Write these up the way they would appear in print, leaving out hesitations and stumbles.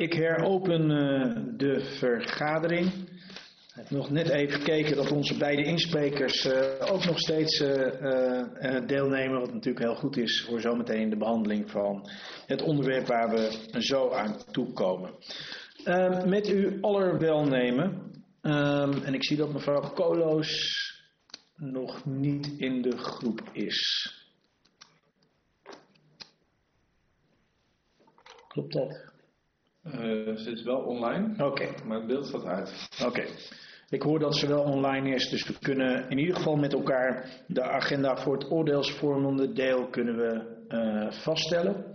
Ik heropen de vergadering. Ik heb nog net even gekeken dat onze beide insprekers ook nog steeds deelnemen. Wat natuurlijk heel goed is voor zometeen de behandeling van het onderwerp waar we zo aan toekomen. Met uw aller welnemen. En ik zie dat mevrouw Koloos nog niet in de groep is. Klopt dat? Ze is wel online, Oké. maar het beeld staat uit. Oké. Ik hoor dat ze wel online is, dus we kunnen in ieder geval met elkaar de agenda voor het oordeelsvormende deel kunnen we vaststellen.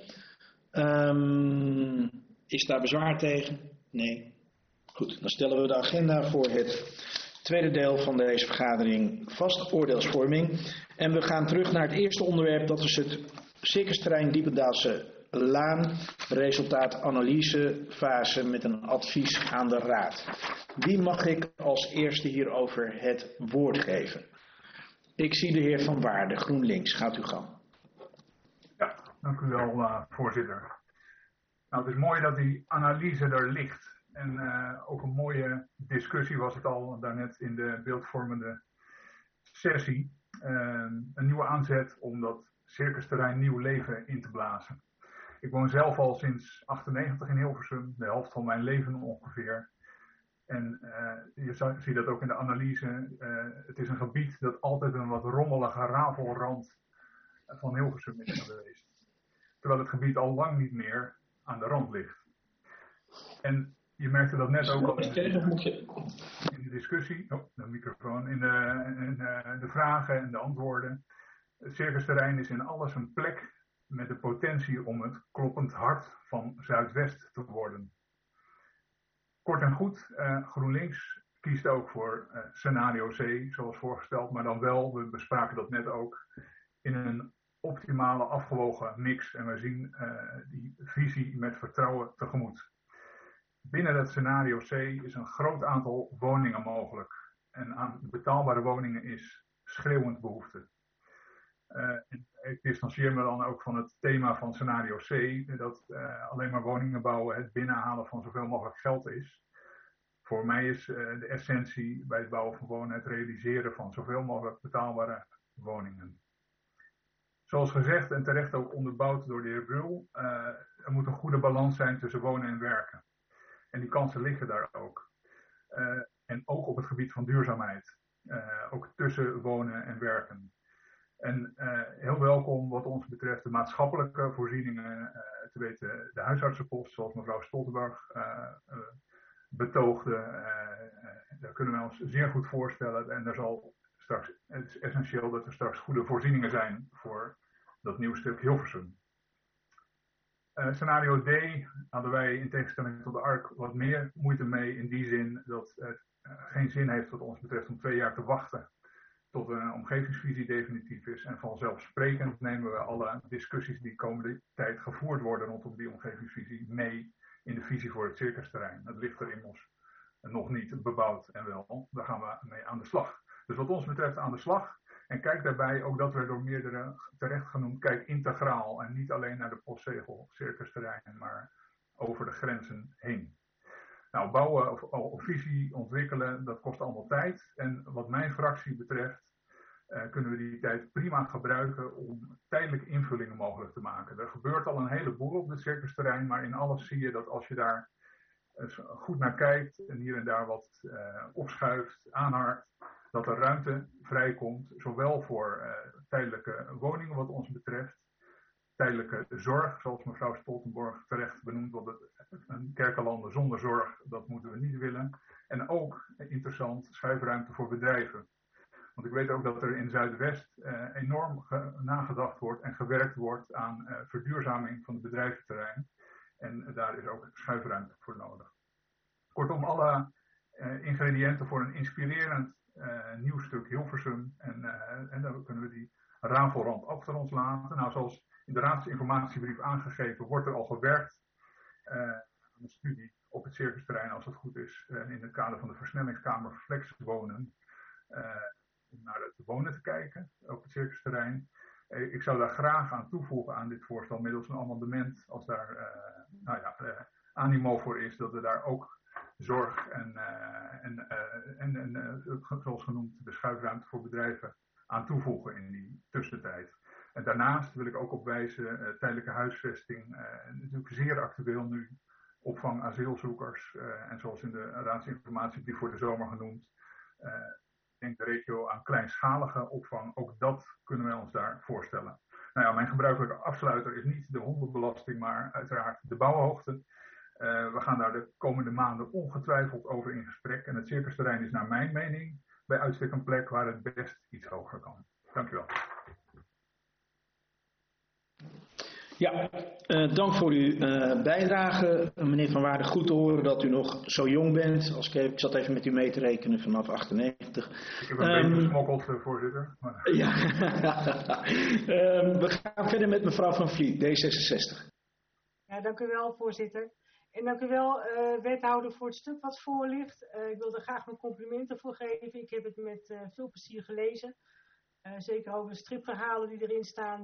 Is daar bezwaar tegen? Nee. Goed, dan stellen we de agenda voor het tweede deel van deze vergadering vast, oordeelsvorming. En we gaan terug naar het eerste onderwerp, dat is het circusterrein Diependaalse Laan, resultaat analysefase met een advies aan de Raad. Wie mag ik als eerste hierover het woord geven? Ik zie de heer Van Waarden, GroenLinks. Gaat u gang. Ja, dank u wel, voorzitter. Nou, het is mooi dat die analyse er ligt. En ook een mooie discussie was het al daarnet in de beeldvormende sessie. Een nieuwe aanzet om dat circusterrein nieuw leven in te blazen. Ik woon zelf al sinds 1998 in Hilversum, de helft van mijn leven ongeveer. En je ziet dat ook in de analyse. Het is een gebied dat altijd een wat rommelige rafelrand van Hilversum is geweest. Terwijl het gebied al lang niet meer aan de rand ligt. En je merkte dat net ook al in de discussie, de microfoon, in de vragen en de antwoorden. Het circusterrein is in alles een plek met de potentie om het kloppend hart van Zuidwest te worden. Kort en goed, GroenLinks kiest ook voor scenario C, zoals voorgesteld, maar dan wel, we bespraken dat net ook, in een optimale afgewogen mix. En we zien die visie met vertrouwen tegemoet. Binnen dat scenario C is een groot aantal woningen mogelijk. En aan betaalbare woningen is schreeuwend behoefte. Ik distancieer me dan ook van het thema van scenario C, dat alleen maar woningen bouwen het binnenhalen van zoveel mogelijk geld is. Voor mij is de essentie bij het bouwen van wonen het realiseren van zoveel mogelijk betaalbare woningen. Zoals gezegd en terecht ook onderbouwd door de heer Brul, er moet een goede balans zijn tussen wonen en werken. En die kansen liggen daar ook. En ook op het gebied van duurzaamheid. Ook tussen wonen en werken. En heel welkom wat ons betreft de maatschappelijke voorzieningen, te weten de huisartsenpost, zoals mevrouw Stoltenberg betoogde. Daar kunnen we ons zeer goed voorstellen. En het is essentieel dat er straks goede voorzieningen zijn voor dat nieuw stuk Hilversum. Scenario D hadden wij in tegenstelling tot de ARC wat meer moeite mee, in die zin dat het geen zin heeft wat ons betreft om 2 jaar te wachten tot een omgevingsvisie definitief is. En vanzelfsprekend nemen we alle discussies die komende tijd gevoerd worden rondom die omgevingsvisie mee in de visie voor het circusterrein. Dat ligt er immers nog niet bebouwd en wel, daar gaan we mee aan de slag. Dus wat ons betreft aan de slag. En kijk daarbij ook dat we door meerdere terecht genoemd, kijk integraal en niet alleen naar de postzegel circusterrein, maar over de grenzen heen. Nou, bouwen of visie ontwikkelen, dat kost allemaal tijd. En wat mijn fractie betreft, kunnen we die tijd prima gebruiken om tijdelijke invullingen mogelijk te maken. Er gebeurt al een heleboel op het circusterrein, maar in alles zie je dat als je daar goed naar kijkt en hier en daar wat opschuift, aanharkt, dat er ruimte vrijkomt, zowel voor tijdelijke woningen wat ons betreft, tijdelijke zorg, zoals mevrouw Stoltenberg terecht benoemt, want een kerkenlanden zonder zorg, dat moeten we niet willen. En ook interessant, schuifruimte voor bedrijven. Want ik weet ook dat er in Zuidwest enorm nagedacht wordt en gewerkt wordt aan verduurzaming van het bedrijventerrein. En daar is ook schuifruimte voor nodig. Kortom, alle ingrediënten voor een inspirerend nieuw stuk Hilversum. En dan kunnen we die rafelrand achter ons laten. Nou, zoals in de raadsinformatiebrief aangegeven, wordt er al gewerkt aan een studie op het circusterrein, als het goed is, in het kader van de versnellingskamer Flexwonen. Om naar het wonen te kijken op het circusterrein. Ik zou daar graag aan toevoegen aan dit voorstel middels een amendement als daar animo voor is dat we daar ook zorg zoals genoemd, de schuifruimte voor bedrijven aan toevoegen in die tussentijd. En daarnaast wil ik ook op wijzen, tijdelijke huisvesting, natuurlijk zeer actueel nu, opvang asielzoekers, en zoals in de raadsinformatiebrief voor de zomer genoemd, denkt de regio aan kleinschalige opvang, ook dat kunnen wij ons daar voorstellen. Nou ja, mijn gebruikelijke afsluiter is niet de hondenbelasting, maar uiteraard de bouwhoogte. We gaan daar de komende maanden ongetwijfeld over in gesprek. En het circusterrein is naar mijn mening bij uitstek een plek waar het best iets hoger kan. Dank u wel. Ja, dank voor uw bijdrage. Meneer Van Waarden, goed te horen dat u nog zo jong bent. Ik zat even met u mee te rekenen vanaf 98. Ik heb een beetje gesmokkeld, voorzitter. Maar... Ja. We gaan verder met mevrouw Van Vliet, D66. Ja, dank u wel, voorzitter. En dank u wel, wethouder, voor het stuk wat voor ligt. Ik wil er graag mijn complimenten voor geven. Ik heb het met veel plezier gelezen. Zeker over de stripverhalen die erin staan,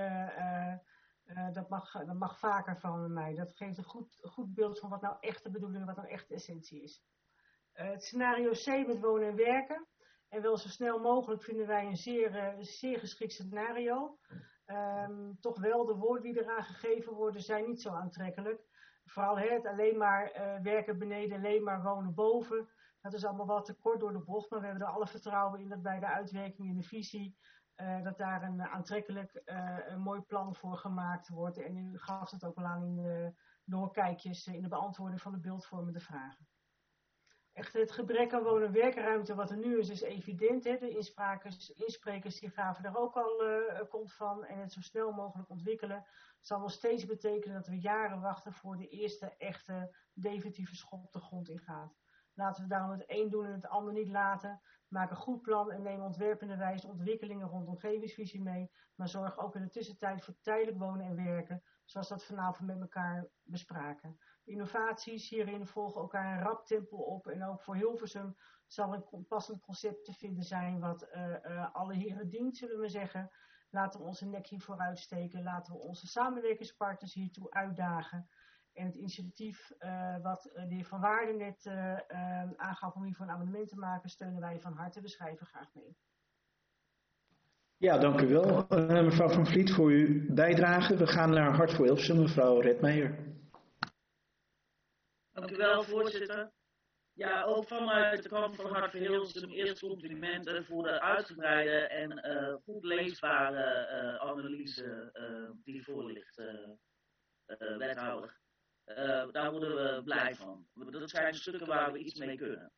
dat mag vaker van mij. Dat geeft een goed beeld van wat nou echt de bedoeling, wat nou echt de essentie is. Het scenario C met wonen en werken. En wel zo snel mogelijk vinden wij een zeer geschikt scenario. Toch wel, de woorden die eraan gegeven worden zijn niet zo aantrekkelijk. Vooral het alleen maar werken beneden, alleen maar wonen boven. Dat is allemaal wat te kort door de bocht. Maar we hebben er alle vertrouwen in dat bij de uitwerking in de visie... dat daar een aantrekkelijk, een mooi plan voor gemaakt wordt. En u gaf het ook al aan in de doorkijkjes in de beantwoording van de beeldvormende vragen. Echt het gebrek aan wonen- en werkruimte wat er nu is evident. Hè? De insprekers die gaven daar ook al kont van. En het zo snel mogelijk ontwikkelen zal nog steeds betekenen dat we jaren wachten voor de eerste echte definitieve schop de grond ingaat. Laten we daarom het een doen en het ander niet laten. Maak een goed plan en neem ontwerpende wijze ontwikkelingen rond omgevingsvisie mee. Maar zorg ook in de tussentijd voor tijdelijk wonen en werken, zoals dat vanavond met elkaar bespraken. De innovaties hierin volgen elkaar een rap tempo op. En ook voor Hilversum zal een passend concept te vinden zijn wat alle heren dient, zullen we zeggen. Laten we onze nek hiervoor uitsteken. Laten we onze samenwerkingspartners hiertoe uitdagen. En het initiatief wat de heer Van Waarden net aangaf om hiervoor een amendement te maken, steunen wij van harte. We schrijven graag mee. Ja, dank u wel, mevrouw Van Vliet, voor uw bijdrage. We gaan naar Hart voor Hilversum, mevrouw Redmeijer. Dank u wel, voorzitter. Ja, ook vanuit de kant van Hart voor Hilversum eerst complimenten voor de uitgebreide en goed leesbare analyse die voor ligt, wethouder. Daar worden we blij van. Dat zijn stukken waar we iets mee kunnen.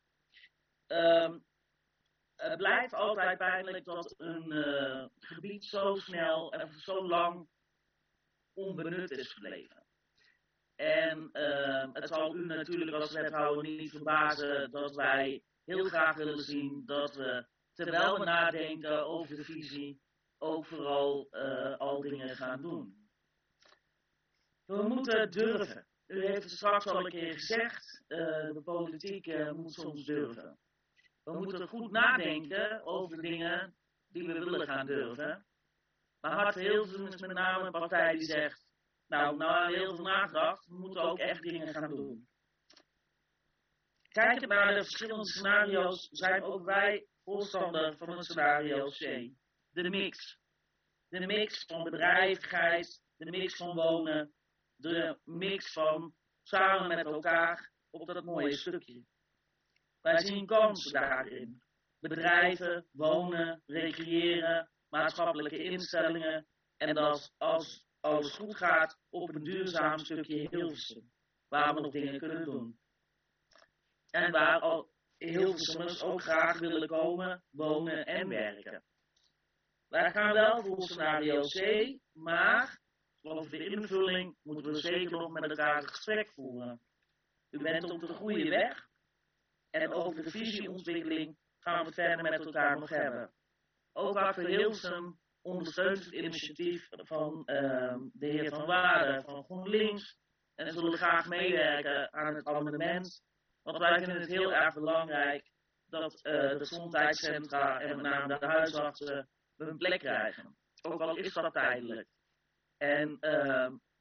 Het blijft altijd pijnlijk dat een gebied zo snel en zo lang onbenut is gebleven. En het zal u natuurlijk als wethouder niet verbazen dat wij heel graag willen zien dat we, terwijl we nadenken over de visie, ook vooral al dingen gaan doen. We moeten durven. U heeft het straks al een keer gezegd, de politiek moet soms durven. We moeten goed nadenken over de dingen die we willen gaan durven. Maar Hart voor Hilversum is met name een partij die zegt, nou heel veel nagedacht, we moeten ook echt dingen gaan doen. Kijkend naar de verschillende scenario's zijn ook wij voorstander van het scenario C. De mix. De mix van bedrijvigheid, de mix van wonen, de mix van samen met elkaar op dat mooie stukje. Wij zien kansen daarin. Bedrijven, wonen, recreëren, maatschappelijke instellingen en dat als alles goed gaat op een duurzaam stukje Hilversum, waar we nog dingen kunnen doen. En waar al Hilversummers ook graag willen komen, wonen en werken. Wij gaan wel voor scenario C, maar over de invulling moeten we zeker nog met elkaar het gesprek voeren. U bent op de goede weg en over de visieontwikkeling gaan we het verder met elkaar nog hebben. Ook Hart voor Hilversum ondersteunt het initiatief van de heer Van Waarden van GroenLinks en zullen graag meewerken aan het amendement. Want wij vinden het heel erg belangrijk dat de gezondheidscentra en met name de huisartsen een plek krijgen. Ook al is dat tijdelijk. En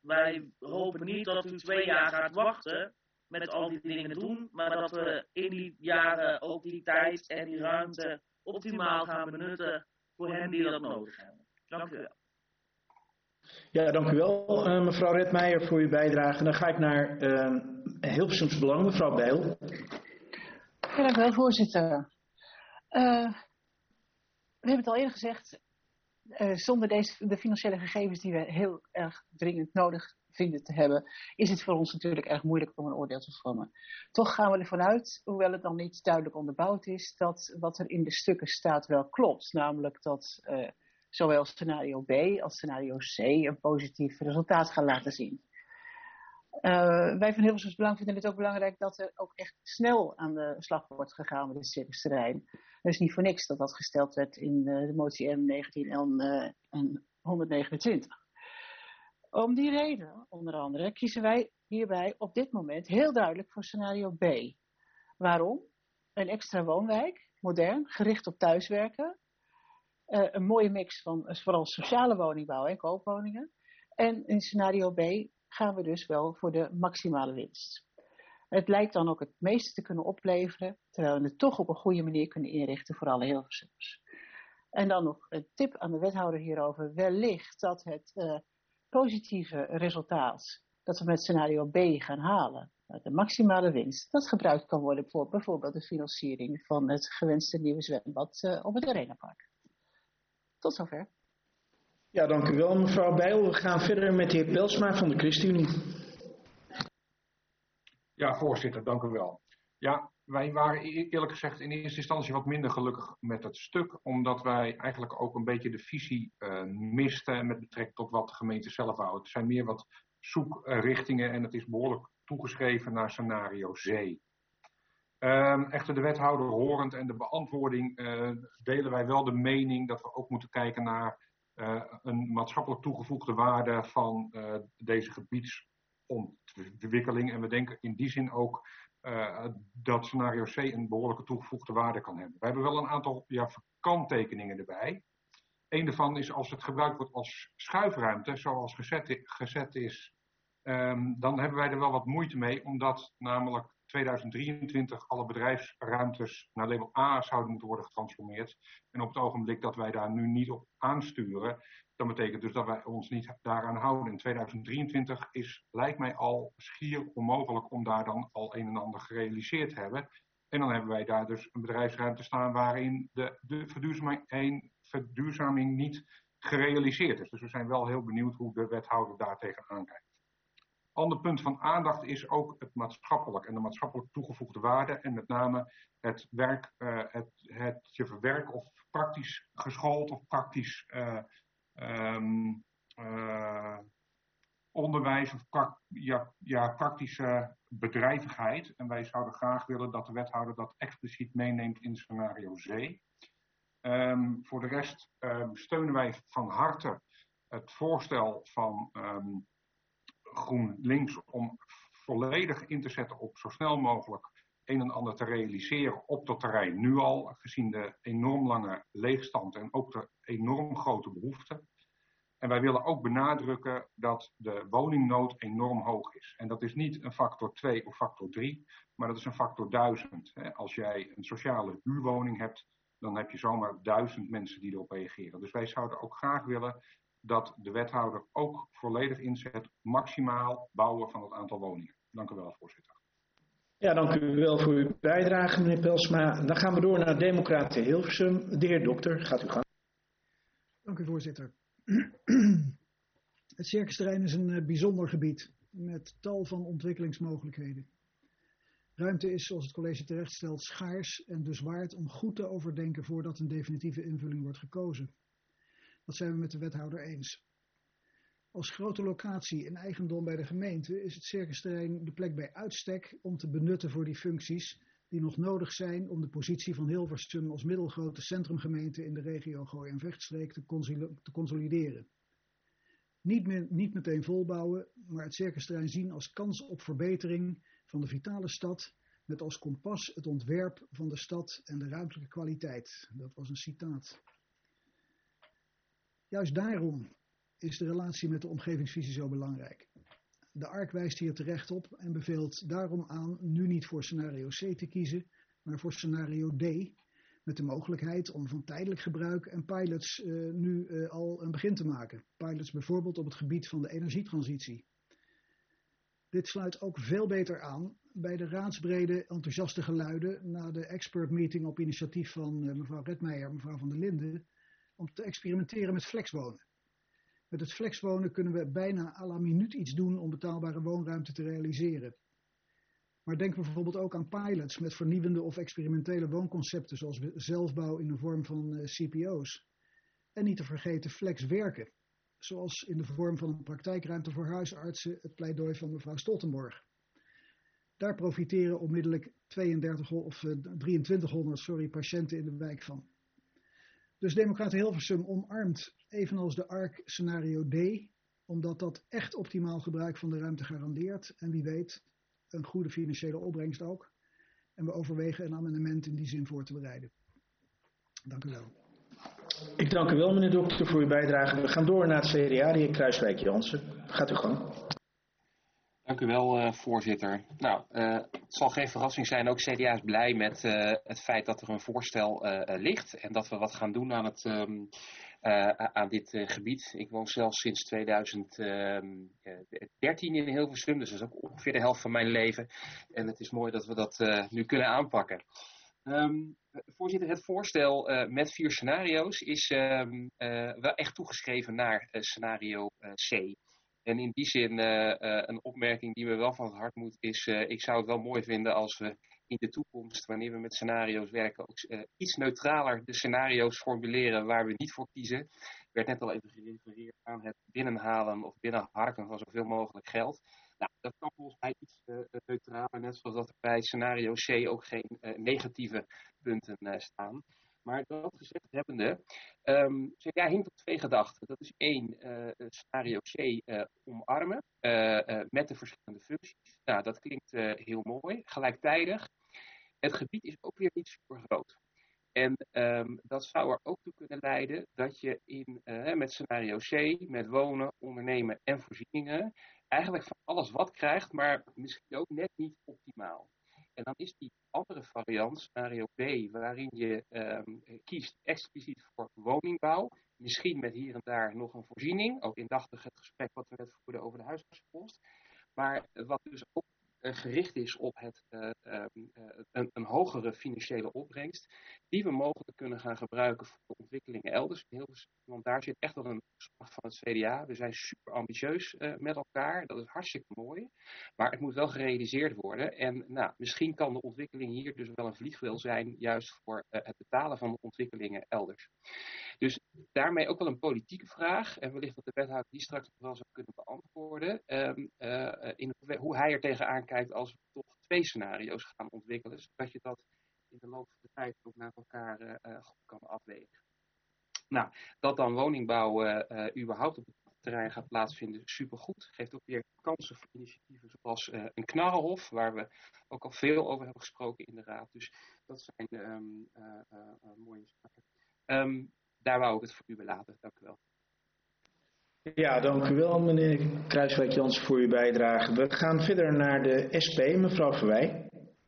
wij hopen niet dat u 2 jaar gaat wachten met al die dingen doen, maar dat we in die jaren ook die tijd en die ruimte optimaal gaan benutten voor hen die dat nodig hebben. Dank u wel. Ja, dank u wel, mevrouw Redmeijer, voor uw bijdrage. Dan ga ik naar Hilversums Belang, mevrouw Bijl. Ja, dank u wel, voorzitter. We hebben het al eerder gezegd, zonder de financiële gegevens die we heel erg dringend nodig vinden te hebben, is het voor ons natuurlijk erg moeilijk om een oordeel te vormen. Toch gaan we ervan uit, hoewel het dan niet duidelijk onderbouwd is, dat wat er in de stukken staat wel klopt. Namelijk dat zowel scenario B als scenario C een positief resultaat gaan laten zien. Wij van Hilversums Belang vinden het ook belangrijk dat er ook echt snel aan de slag wordt gegaan met het circusterrein. Het is niet voor niks dat dat gesteld werd in de motie M19 en 129. Om die reden, onder andere, kiezen wij hierbij op dit moment heel duidelijk voor scenario B. Waarom? Een extra woonwijk, modern, gericht op thuiswerken. Een mooie mix van vooral sociale woningbouw en koopwoningen. En in scenario B gaan we dus wel voor de maximale winst. Het lijkt dan ook het meeste te kunnen opleveren, terwijl we het toch op een goede manier kunnen inrichten voor alle Hilversummers. En dan nog een tip aan de wethouder hierover. Wellicht dat het positieve resultaat dat we met scenario B gaan halen, de maximale winst, dat gebruikt kan worden voor bijvoorbeeld de financiering van het gewenste nieuwe zwembad op het Arenapark. Tot zover. Ja, dank u wel, mevrouw Bijl. We gaan verder met de heer Belsma van de ChristenUnie. Ja, voorzitter, dank u wel. Ja, wij waren eerlijk gezegd in eerste instantie wat minder gelukkig met het stuk, omdat wij eigenlijk ook een beetje de visie misten met betrekking tot wat de gemeente zelf houdt. Het zijn meer wat zoekrichtingen en het is behoorlijk toegeschreven naar scenario C. Echter de wethouder horend en de beantwoording delen wij wel de mening dat we ook moeten kijken naar een maatschappelijk toegevoegde waarde van deze gebiedsontwikkeling. En we denken in die zin ook dat scenario C een behoorlijke toegevoegde waarde kan hebben. We hebben wel een aantal kanttekeningen erbij. Eén daarvan is als het gebruikt wordt als schuifruimte, zoals gezet is, dan hebben wij er wel wat moeite mee, omdat namelijk 2023 alle bedrijfsruimtes naar label A zouden moeten worden getransformeerd. En op het ogenblik dat wij daar nu niet op aansturen, dat betekent dus dat wij ons niet daaraan houden. In 2023 lijkt mij al schier onmogelijk om daar dan al een en ander gerealiseerd te hebben. En dan hebben wij daar dus een bedrijfsruimte staan waarin de verduurzaming niet gerealiseerd is. Dus we zijn wel heel benieuwd hoe de wethouder daar tegenaan kijkt. Ander punt van aandacht is ook het maatschappelijk en de maatschappelijk toegevoegde waarde en met name het werk, het je verwerken of praktisch geschoold of praktisch onderwijs of praktische bedrijvigheid. En wij zouden graag willen dat de wethouder dat expliciet meeneemt in scenario C. Voor de rest steunen wij van harte het voorstel van GroenLinks om volledig in te zetten op zo snel mogelijk een en ander te realiseren op dat terrein nu al, gezien de enorm lange leegstand en ook de enorm grote behoefte. En wij willen ook benadrukken dat de woningnood enorm hoog is. En dat is niet een factor 2 of factor 3, maar dat is een factor 1000. Als jij een sociale huurwoning hebt, dan heb je zomaar 1000 mensen die erop reageren. Dus wij zouden ook graag willen dat de wethouder ook volledig inzet maximaal bouwen van het aantal woningen. Dank u wel, voorzitter. Ja, dank u wel voor uw bijdrage, meneer Belsma. Dan gaan we door naar Democraten Hilversum. De heer Dokter, gaat u gang. Dank u, voorzitter. Het circusterrein is een bijzonder gebied met tal van ontwikkelingsmogelijkheden. Ruimte is, zoals het college terecht stelt, schaars en dus waard om goed te overdenken voordat een definitieve invulling wordt gekozen. Dat zijn we met de wethouder eens. Als grote locatie in eigendom bij de gemeente is het circusterrein de plek bij uitstek om te benutten voor die functies die nog nodig zijn om de positie van Hilversum als middelgrote centrumgemeente in de regio Gooi- en Vechtstreek te consolideren. Niet meteen volbouwen, maar het circusterrein zien als kans op verbetering van de vitale stad met als kompas het ontwerp van de stad en de ruimtelijke kwaliteit. Dat was een citaat. Juist daarom is de relatie met de omgevingsvisie zo belangrijk. De ARC wijst hier terecht op en beveelt daarom aan nu niet voor scenario C te kiezen, maar voor scenario D, met de mogelijkheid om van tijdelijk gebruik en pilots nu al een begin te maken. Pilots bijvoorbeeld op het gebied van de energietransitie. Dit sluit ook veel beter aan bij de raadsbrede enthousiaste geluiden na de expert meeting op initiatief van mevrouw Redmeijer en mevrouw van der Linden om te experimenteren met flexwonen. Met het flexwonen kunnen we bijna à la minuut iets doen om betaalbare woonruimte te realiseren. Maar denk bijvoorbeeld ook aan pilots met vernieuwende of experimentele woonconcepten zoals zelfbouw in de vorm van CPO's. En niet te vergeten flexwerken, zoals in de vorm van een praktijkruimte voor huisartsen, het pleidooi van mevrouw Stoltenborg. Daar profiteren onmiddellijk 2300 patiënten in de wijk van. Dus Democraten Hilversum omarmt, evenals de ARC, scenario D, omdat dat echt optimaal gebruik van de ruimte garandeert en wie weet een goede financiële opbrengst ook. En we overwegen een amendement in die zin voor te bereiden. Dank u wel. Ik dank u wel, meneer Dokter, voor uw bijdrage. We gaan door naar het CDA, de heer Kruiswijk-Jansen. Gaat u gang. Dank u wel, voorzitter. Nou, het zal geen verrassing zijn, ook CDA is blij met het feit dat er een voorstel ligt en dat we wat gaan doen aan, aan dit gebied. Ik woon zelf sinds 2013 in Hilversum, dus dat is ook ongeveer de helft van mijn leven. En het is mooi dat we dat nu kunnen aanpakken. Voorzitter, het voorstel met 4 scenario's is wel echt toegeschreven naar scenario C. En in die zin een opmerking die me wel van het hart moet is, ik zou het wel mooi vinden als we in de toekomst, wanneer we met scenario's werken, ook iets neutraler de scenario's formuleren waar we niet voor kiezen. Er werd net al even gerefereerd aan het binnenhalen of binnenharken van zoveel mogelijk geld. Nou, dat kan volgens mij iets neutraler, net zoals dat er bij scenario C ook geen negatieve punten staan. Maar dat gezegd hebbende, CDA hinkt op 2 gedachten. Dat is 1, scenario C omarmen met de verschillende functies. Nou, dat klinkt heel mooi. Gelijktijdig, het gebied is ook weer niet super groot. En dat zou er ook toe kunnen leiden dat je met scenario C, met wonen, ondernemen en voorzieningen, eigenlijk van alles wat krijgt, maar misschien ook net niet optimaal. En dan is die andere variant, scenario B, waarin je kiest expliciet voor woningbouw, misschien met hier en daar nog een voorziening, ook indachtig het gesprek wat we net voerden over de huisartsenpost, maar wat dus ook gericht is op een hogere financiële opbrengst, die we mogelijk kunnen gaan gebruiken voor de ontwikkelingen elders. Want daar zit echt wel een slag van het CDA. We zijn super ambitieus met elkaar, dat is hartstikke mooi, maar het moet wel gerealiseerd worden. En nou, misschien kan de ontwikkeling hier dus wel een vliegwiel zijn, juist voor het betalen van de ontwikkelingen elders. Dus daarmee ook wel een politieke vraag, en wellicht dat de wethouder die straks nog wel zou kunnen beantwoorden, in hoe hij er tegenaan kijkt als we toch 2 scenario's gaan ontwikkelen, zodat je dat in de loop van de tijd ook naar elkaar goed kan afwegen. Nou, dat dan woningbouw überhaupt op het terrein gaat plaatsvinden, supergoed. Geeft ook weer kansen voor initiatieven zoals een knarrenhof, waar we ook al veel over hebben gesproken in de raad. Dus dat zijn mooie zaken. Daar wou ik het voor u bij laten. Dank u wel. Ja, dank u wel, meneer Kruiswijk-Jansen, voor uw bijdrage. We gaan verder naar de SP, mevrouw Verwij.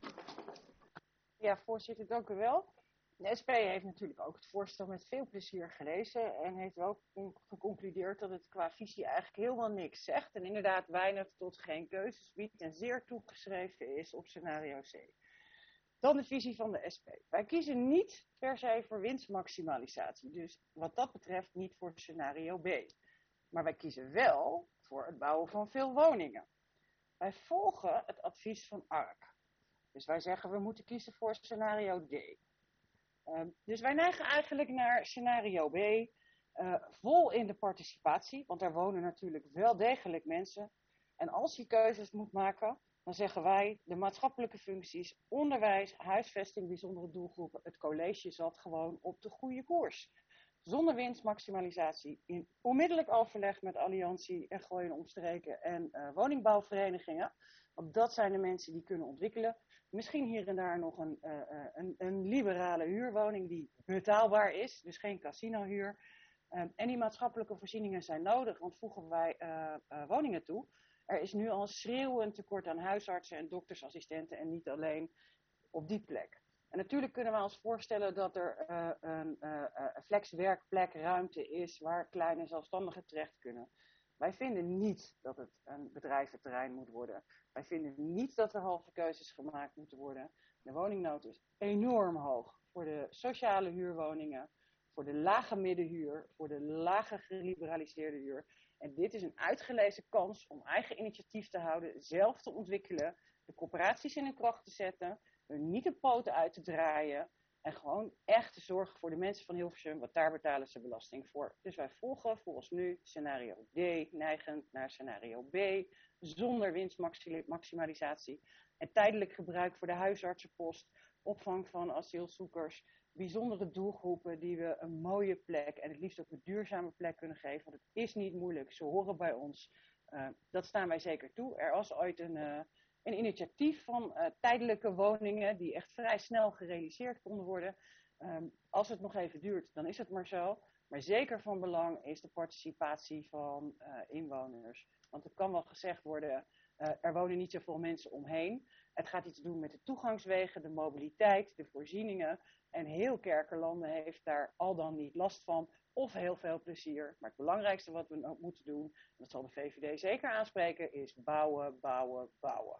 Ja, voorzitter, dank u wel. De SP heeft natuurlijk ook het voorstel met veel plezier gelezen en heeft ook geconcludeerd dat het qua visie eigenlijk helemaal niks zegt en inderdaad weinig tot geen keuzes biedt en zeer toegeschreven is op scenario C. Dan de visie van de SP. Wij kiezen niet per se voor winstmaximalisatie, dus wat dat betreft niet voor scenario B. Maar wij kiezen wel voor het bouwen van veel woningen. Wij volgen het advies van ARC. Dus wij zeggen we moeten kiezen voor scenario D. Dus wij neigen eigenlijk naar scenario B, vol in de participatie, want daar wonen natuurlijk wel degelijk mensen. En als je keuzes moet maken, dan zeggen wij de maatschappelijke functies, onderwijs, huisvesting, bijzondere doelgroepen, het college zat gewoon op de goede koers. Zonder winstmaximalisatie, in onmiddellijk overleg met Alliantie en Gooi en Omstreken en woningbouwverenigingen. Want dat zijn de mensen die kunnen ontwikkelen. Misschien hier en daar nog een liberale huurwoning die betaalbaar is, dus geen casinohuur. En die maatschappelijke voorzieningen zijn nodig, want voegen wij woningen toe. Er is nu al een schreeuwend tekort aan huisartsen en doktersassistenten en niet alleen op die plek. En natuurlijk kunnen we ons voorstellen dat er een flexwerkplek ruimte is waar kleine zelfstandigen terecht kunnen. Wij vinden niet dat het een bedrijventerrein moet worden. Wij vinden niet dat er halve keuzes gemaakt moeten worden. De woningnood is enorm hoog voor de sociale huurwoningen, voor de lage middenhuur, voor de lage geliberaliseerde huur. En dit is een uitgelezen kans om eigen initiatief te houden, zelf te ontwikkelen, de corporaties in hun kracht te zetten, hun niet de poten uit te draaien en gewoon echt te zorgen voor de mensen van Hilversum, want daar betalen ze belasting voor. Dus wij volgen volgens nu scenario D, neigend naar scenario B, zonder winstmaximalisatie en tijdelijk gebruik voor de huisartsenpost, opvang van asielzoekers, bijzondere doelgroepen die we een mooie plek en het liefst ook een duurzame plek kunnen geven. Want het is niet moeilijk, ze horen bij ons. Dat staan wij zeker toe. Er was ooit een initiatief van tijdelijke woningen die echt vrij snel gerealiseerd konden worden. Als het nog even duurt, dan is het maar zo. Maar zeker van belang is de participatie van inwoners. Want het kan wel gezegd worden, er wonen niet zoveel mensen omheen. Het gaat iets doen met de toegangswegen, de mobiliteit, de voorzieningen. En heel Kerkenlanden heeft daar al dan niet last van of heel veel plezier. Maar het belangrijkste wat we ook moeten doen, en dat zal de VVD zeker aanspreken, is bouwen, bouwen, bouwen.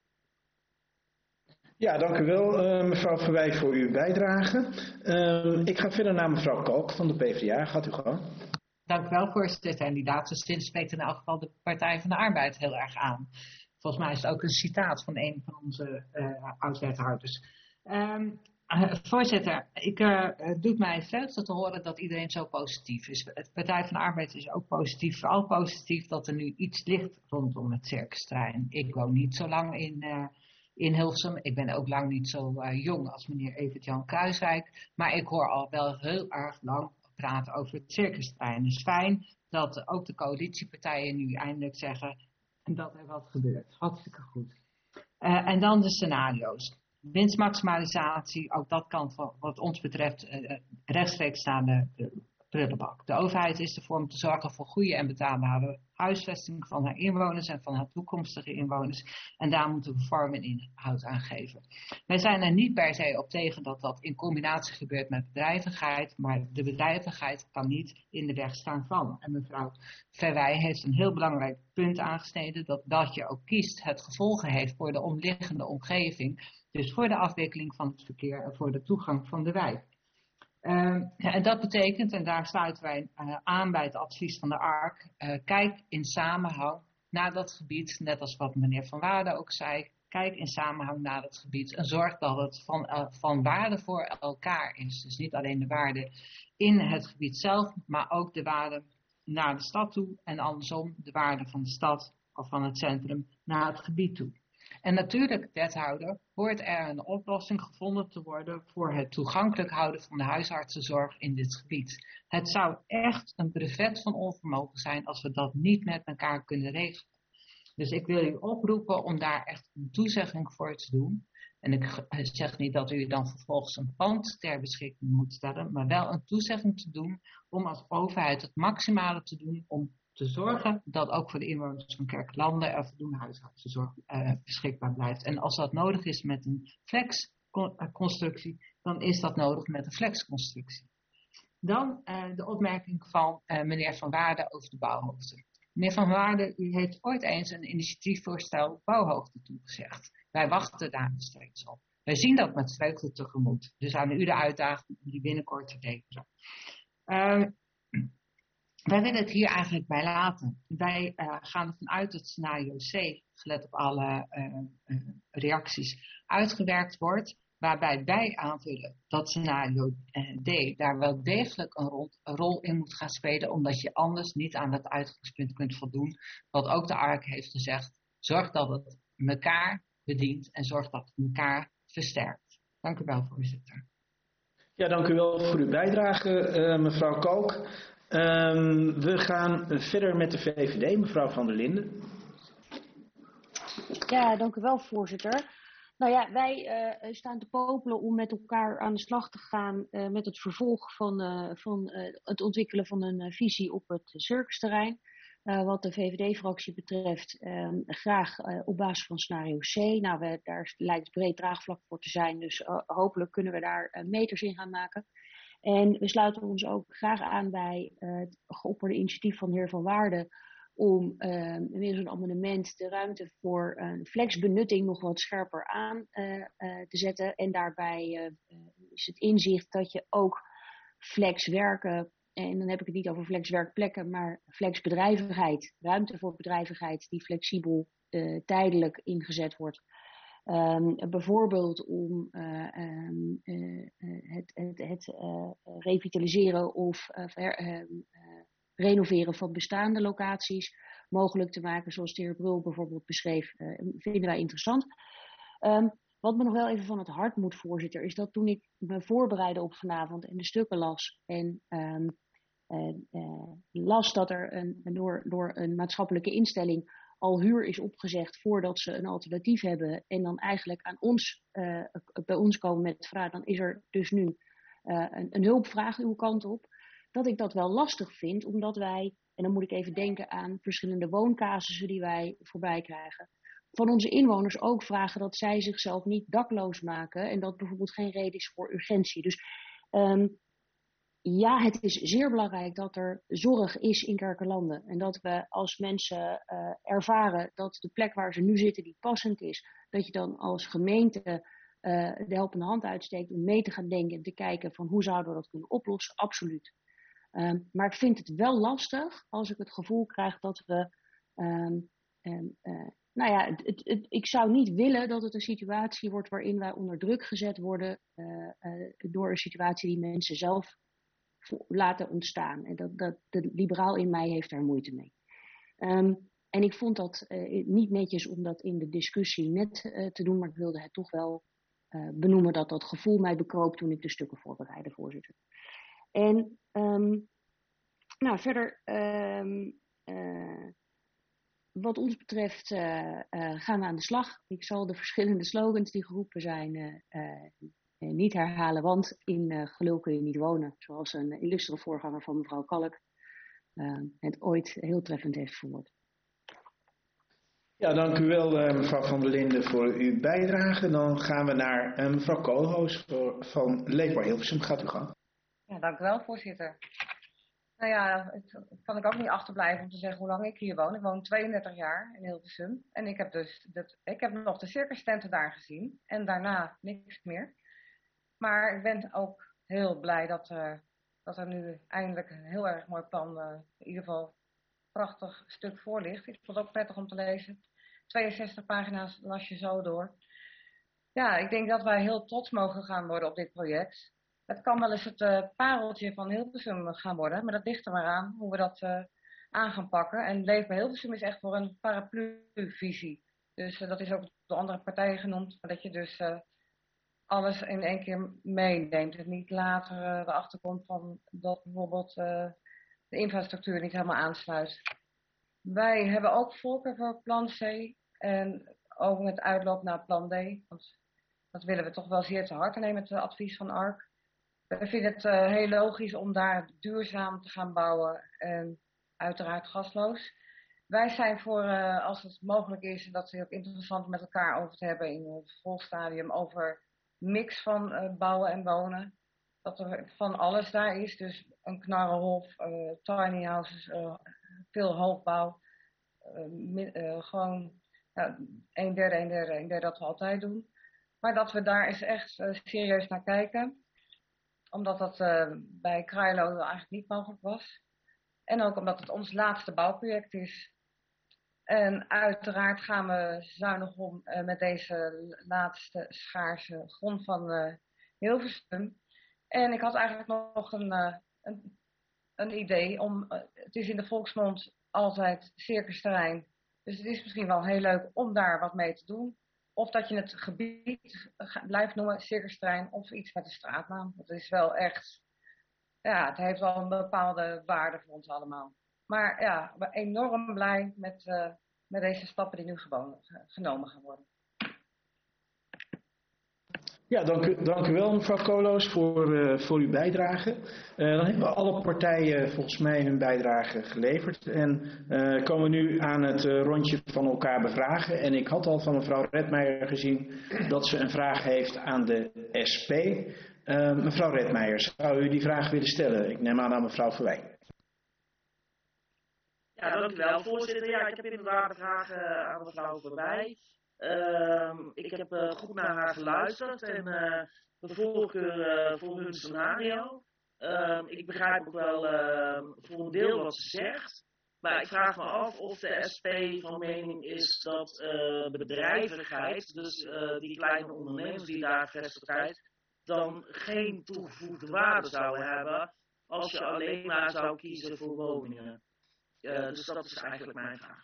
Ja, dank u wel mevrouw Verwij voor uw bijdrage. Ik ga verder naar mevrouw Kalk van de PvdA. Gaat u gang. Dank u wel, voorzitter. En die laatste zin spreekt in elk geval de Partij van de Arbeid heel erg aan. Volgens mij is het ook een citaat van een van onze oud-wethouders. Voorzitter, het doet mij vreugde te horen dat iedereen zo positief is. De Partij van de Arbeid is ook positief. Vooral positief dat er nu iets ligt rondom het circusterrein. Ik woon niet zo lang in Hilversum. Ik ben ook lang niet zo jong als meneer Evert-Jan Kruiswijk. Maar ik hoor al wel heel erg lang praten over het circusterrein. Het is fijn dat ook de coalitiepartijen nu eindelijk zeggen dat er wat gebeurt. Hartstikke goed. En dan de scenario's. Winstmaximalisatie, ook dat kan wat ons betreft rechtstreeks naar de prullenbak. De overheid is ervoor om te zorgen voor goede en betaalbare huisvesting van haar inwoners en van haar toekomstige inwoners. En daar moeten we vorm en inhoud aan geven. Wij zijn er niet per se op tegen dat dat in combinatie gebeurt met bedrijvigheid, maar de bedrijvigheid kan niet in de weg staan van. En mevrouw Verwij heeft een heel belangrijk punt aangesneden, dat je ook kiest het gevolgen heeft voor de omliggende omgeving. Dus voor de afwikkeling van het verkeer en voor de toegang van de wijk. En dat betekent, en daar sluiten wij aan bij het advies van de ARK, kijk in samenhang naar dat gebied, net als wat meneer Van Waarden ook zei, kijk in samenhang naar het gebied en zorg dat het van waarde voor elkaar is. Dus niet alleen de waarde in het gebied zelf, maar ook de waarde naar de stad toe en andersom de waarde van de stad of van het centrum naar het gebied toe. En natuurlijk, wethouder, hoort er een oplossing gevonden te worden voor het toegankelijk houden van de huisartsenzorg in dit gebied. Het zou echt een brevet van onvermogen zijn als we dat niet met elkaar kunnen regelen. Dus ik wil u oproepen om daar echt een toezegging voor te doen. En ik zeg niet dat u dan vervolgens een pand ter beschikking moet stellen, maar wel een toezegging te doen om als overheid het maximale te doen om te zorgen dat ook voor de inwoners van Kerkenlanden er voldoende huisartsenzorg beschikbaar blijft. En als dat nodig is met een flexconstructie, dan is dat nodig met een flexconstructie. Dan de opmerking van meneer Van Waarden over de bouwhoogte. Meneer Van Waarden, u heeft ooit eens een initiatiefvoorstel bouwhoogte toegezegd. Wij wachten daar nog steeds op. Wij zien dat met vreugde tegemoet. Dus aan u de uitdaging om die binnenkort te leveren. Wij willen het hier eigenlijk bij laten. Wij gaan ervan uit dat scenario C, gelet op alle reacties, uitgewerkt wordt. Waarbij wij aanvullen dat scenario D daar wel degelijk een rol in moet gaan spelen. Omdat je anders niet aan dat uitgangspunt kunt voldoen. Wat ook de ARK heeft gezegd. Zorg dat het elkaar bedient en zorg dat het elkaar versterkt. Dank u wel, voorzitter. Ja, dank u wel voor uw bijdrage, mevrouw Kalk. We gaan verder met de VVD, mevrouw Van der Linden. Ja, dank u wel, voorzitter. Nou ja, wij staan te popelen om met elkaar aan de slag te gaan met het vervolg van het ontwikkelen van een visie op het circusterrein. Wat de VVD-fractie betreft, graag op basis van scenario C. Nou, daar lijkt breed draagvlak voor te zijn, dus hopelijk kunnen we daar meters in gaan maken. En we sluiten ons ook graag aan bij het geopperde initiatief van de heer Van Waarden om middels een amendement de ruimte voor een flexbenutting nog wat scherper aan te zetten. En daarbij is het inzicht dat je ook flexwerken, en dan heb ik het niet over flexwerkplekken, maar flexbedrijvigheid, ruimte voor bedrijvigheid die flexibel tijdelijk ingezet wordt. Bijvoorbeeld om het revitaliseren of renoveren van bestaande locaties mogelijk te maken, zoals de heer Brul bijvoorbeeld beschreef, vinden wij interessant. Wat me nog wel even van het hart moet, voorzitter, is dat toen ik me voorbereidde op vanavond en de stukken las en las dat er door een maatschappelijke instelling al huur is opgezegd voordat ze een alternatief hebben en dan eigenlijk aan ons, bij ons komen met het vraag, dan is er dus nu een hulpvraag uw kant op, dat ik dat wel lastig vind, omdat wij, en dan moet ik even denken aan verschillende wooncasussen die wij voorbij krijgen, van onze inwoners ook vragen dat zij zichzelf niet dakloos maken en dat bijvoorbeeld geen reden is voor urgentie. Dus ja, het is zeer belangrijk dat er zorg is in Kerkenlanden. En dat we als mensen ervaren dat de plek waar ze nu zitten die passend is, dat je dan als gemeente de helpende hand uitsteekt om mee te gaan denken en te kijken van hoe zouden we dat kunnen oplossen. Absoluut. Maar ik vind het wel lastig als ik het gevoel krijg dat we... nou ja, ik zou niet willen dat het een situatie wordt waarin wij onder druk gezet worden door een situatie die mensen zelf laten ontstaan. En de liberaal in mij heeft daar moeite mee. En ik vond dat niet netjes om dat in de discussie net te doen, maar ik wilde het toch wel benoemen dat dat gevoel mij bekroop toen ik de stukken voorbereidde, voorzitter. En nou, verder, wat ons betreft gaan we aan de slag. Ik zal de verschillende slogans die geroepen zijn niet herhalen, want in gelul kun je niet wonen, zoals een illustere voorganger van mevrouw Kalk het ooit heel treffend heeft verwoord. Ja, dank u wel mevrouw Van der Linden voor uw bijdrage. Dan gaan we naar mevrouw Koolhoos van Leefbaar Hilversum. Gaat u gang. Ja, dank u wel, voorzitter. Nou ja, kan ik ook niet achterblijven om te zeggen hoe lang ik hier woon. Ik woon 32 jaar in Hilversum en ik heb nog de circustenten daar gezien en daarna niks meer. Maar ik ben ook heel blij dat er nu eindelijk een heel erg mooi plan, in ieder geval een prachtig stuk voor ligt. Ik vond het ook prettig om te lezen. 62 pagina's las je zo door. Ja, ik denk dat wij heel trots mogen gaan worden op dit project. Het kan wel eens het pareltje van Hilversum gaan worden, maar dat ligt er maar aan hoe we dat aan gaan pakken. En Leefbaar Hilversum is echt voor een paraplu-visie. Dus dat is ook door andere partijen genoemd, dat je dus alles in één keer meeneemt. En niet later erachter komt van dat bijvoorbeeld de infrastructuur niet helemaal aansluit. Wij hebben ook voorkeur voor plan C en ook met uitloop naar plan D. Want dat willen we toch wel zeer te harte nemen, het advies van ARC. We vinden het heel logisch om daar duurzaam te gaan bouwen en uiteraard gasloos. Wij zijn voor, als het mogelijk is, en dat is ook interessant met elkaar over te hebben in het vervolgstadium, over mix van bouwen en wonen. Dat er van alles daar is, dus een knarrenhof, tiny houses, veel hoogbouw. Gewoon een derde dat we altijd doen. Maar dat we daar eens echt serieus naar kijken. Omdat dat bij Krailo eigenlijk niet mogelijk was. En ook omdat het ons laatste bouwproject is. En uiteraard gaan we zuinig om met deze laatste schaarse grond van Hilversum. En ik had eigenlijk nog een idee om, het is in de volksmond altijd circusterrein. Dus het is misschien wel heel leuk om daar wat mee te doen. Of dat je het gebied blijft noemen, circusterrein, of iets met de straatnaam. Dat is wel echt, ja, het heeft wel een bepaalde waarde voor ons allemaal. Maar ja, ik ben enorm blij met deze stappen die nu genomen gaan worden. Ja, dank u wel mevrouw Koolhoos voor uw bijdrage. Dan hebben alle partijen volgens mij hun bijdrage geleverd. En komen we nu aan het rondje van elkaar bevragen. En ik had al van mevrouw Redmeijer gezien dat ze een vraag heeft aan de SP. Mevrouw Redmeijer, zou u die vraag willen stellen? Ik neem aan mevrouw Verwij. Ja, dank u wel, voorzitter. Ja, ik heb inderdaad een vraag aan mevrouw Verwij. Ik heb goed naar haar geluisterd en de voorkeur voor hun scenario. Ik begrijp ook wel voor een deel wat ze zegt. Maar ik vraag me af of de SP van mening is dat bedrijvigheid, dus die kleine ondernemers die daar gevestigd zijn, dan geen toegevoegde waarde zouden hebben als je alleen maar zou kiezen voor woningen. Dus dat is eigenlijk mijn vraag.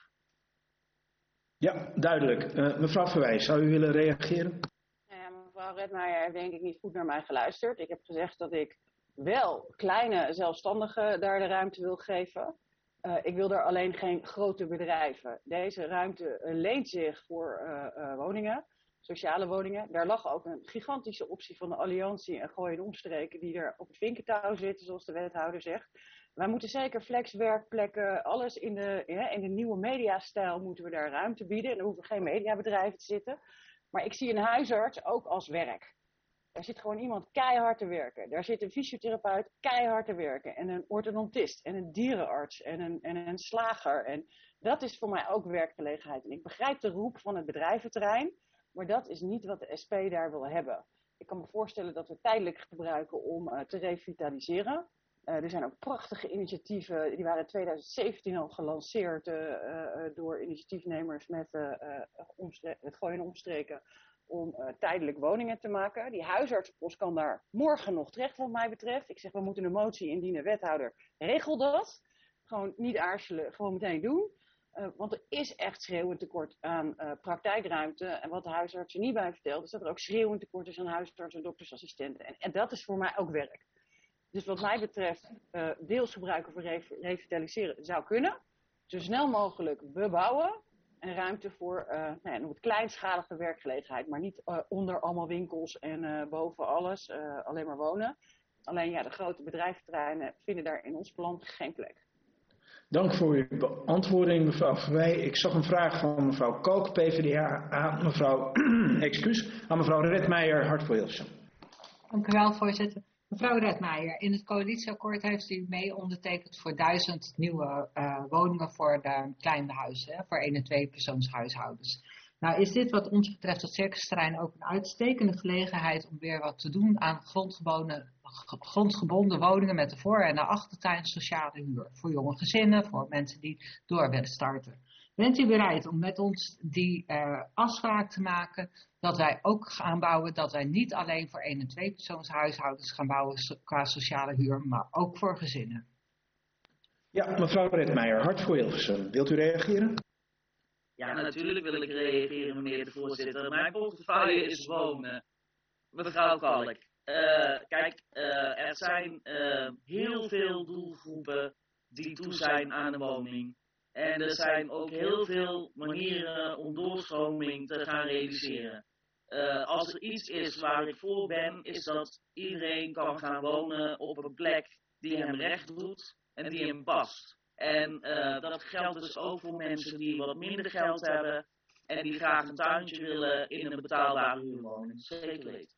Ja, duidelijk. Mevrouw Verwij, zou u willen reageren? Ja, mevrouw Redmeijer heeft denk ik niet goed naar mij geluisterd. Ik heb gezegd dat ik wel kleine zelfstandigen daar de ruimte wil geven. Ik wil daar alleen geen grote bedrijven. Deze ruimte leent zich voor woningen, sociale woningen. Daar lag ook een gigantische optie van de Alliantie en Gooi en Omstreken die er op het vinkentouw zitten, zoals de wethouder zegt. Wij moeten zeker flexwerkplekken, alles in de nieuwe mediastijl moeten we daar ruimte bieden. En er hoeven geen mediabedrijven te zitten. Maar ik zie een huisarts ook als werk. Daar zit gewoon iemand keihard te werken. Daar zit een fysiotherapeut keihard te werken. En een orthodontist en een dierenarts en een slager. En dat is voor mij ook werkgelegenheid. En ik begrijp de roep van het bedrijventerrein. Maar dat is niet wat de SP daar wil hebben. Ik kan me voorstellen dat we tijdelijk gebruiken om te revitaliseren. Er zijn ook prachtige initiatieven, die waren in 2017 al gelanceerd door initiatiefnemers met het Gooi en Omstreken om tijdelijk woningen te maken. Die huisartsenpost kan daar morgen nog terecht wat mij betreft. Ik zeg, we moeten een motie indienen, wethouder, regel dat. Gewoon niet aarzelen, gewoon meteen doen. Want er is echt schreeuwend tekort aan praktijkruimte. En wat de huisarts er niet bij vertelt, is dat er ook schreeuwend tekort is aan huisartsen en doktersassistenten. En dat is voor mij ook werk. Dus wat mij betreft, deels gebruiken voor revitaliseren zou kunnen. Zo snel mogelijk bebouwen. En ruimte voor een kleinschalige werkgelegenheid. Maar niet onder allemaal winkels en boven alles. Alleen maar wonen. Alleen ja, de grote bedrijventerreinen vinden daar in ons plan geen plek. Dank voor uw beantwoording, mevrouw Verwij. Ik zag een vraag van mevrouw Kalk, PvdA, aan mevrouw Redmeijer, Hart voor Hilversum. Dank u wel, voorzitter. Mevrouw Redmeijer, in het coalitieakkoord heeft u mee ondertekend voor 1000 nieuwe woningen voor de kleine huizen, voor 1- en 2-persoonshuishoudens. Nou is dit wat ons betreft het circusterrein ook een uitstekende gelegenheid om weer wat te doen aan grondgebonden woningen met de voor- en de achtertuin sociale huur. Voor jonge gezinnen, voor mensen die door willen starten. Bent u bereid om met ons die afspraak te maken dat wij ook gaan bouwen, dat wij niet alleen voor 1- en 2-persoonshuishoudens gaan bouwen qua sociale huur, maar ook voor gezinnen? Ja, mevrouw Redmeijer, Hart voor Hilversum. Wilt u reageren? Ja, natuurlijk wil ik reageren, meneer de voorzitter. Mijn portefeuille is wonen. Mevrouw Kalk. Kijk, er zijn heel veel doelgroepen die toe zijn aan de woning. En er zijn ook heel veel manieren om doorstroming te gaan realiseren. Als er iets is waar ik voor ben, is dat iedereen kan gaan wonen op een plek die hem recht doet en die hem past. En dat geldt dus ook voor mensen die wat minder geld hebben en die graag een tuintje willen in een betaalbare huurwoning. Zeker weten.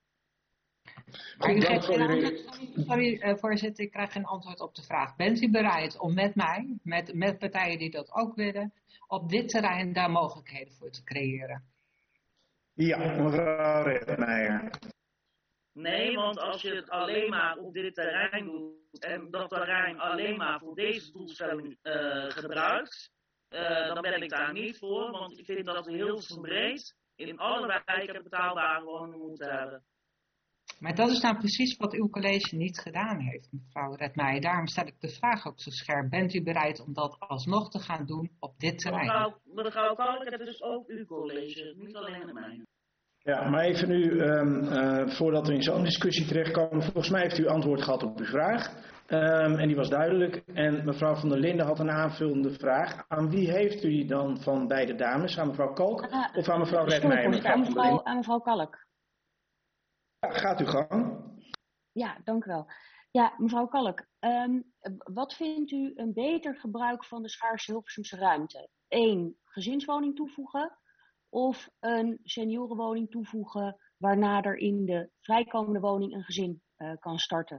Sorry, voorzitter, ik krijg geen antwoord op de vraag. Bent u bereid om met mij, met partijen die dat ook willen, op dit terrein daar mogelijkheden voor te creëren? Ja, mevrouw Redmeijer. Nee, want als je het alleen maar op dit terrein doet en dat terrein alleen maar voor deze doelstelling gebruikt, dan ben ik daar niet voor, want ik vind dat we heel breed in alle wijken betaalbare woningen moeten hebben. Maar dat is nou precies wat uw college niet gedaan heeft, mevrouw Redmeijer. Daarom stel ik de vraag ook zo scherp. Bent u bereid om dat alsnog te gaan doen op dit terrein? Mevrouw Kalk, het is dus ook uw college, niet alleen het mijne. Ja, maar even nu, voordat we in zo'n discussie terechtkomen, volgens mij heeft u antwoord gehad op uw vraag. En die was duidelijk. En mevrouw van der Linden had een aanvullende vraag. Aan wie heeft u die dan van beide dames? Aan mevrouw Kalk of aan mevrouw Redmeijer? Aan mevrouw Kalk. gaat uw gang. Ja, dank u wel. Ja, mevrouw Kalk, wat vindt u een beter gebruik van de schaarse Hilversumse ruimte? 1, gezinswoning toevoegen of een seniorenwoning toevoegen waarna er in de vrijkomende woning een gezin kan starten?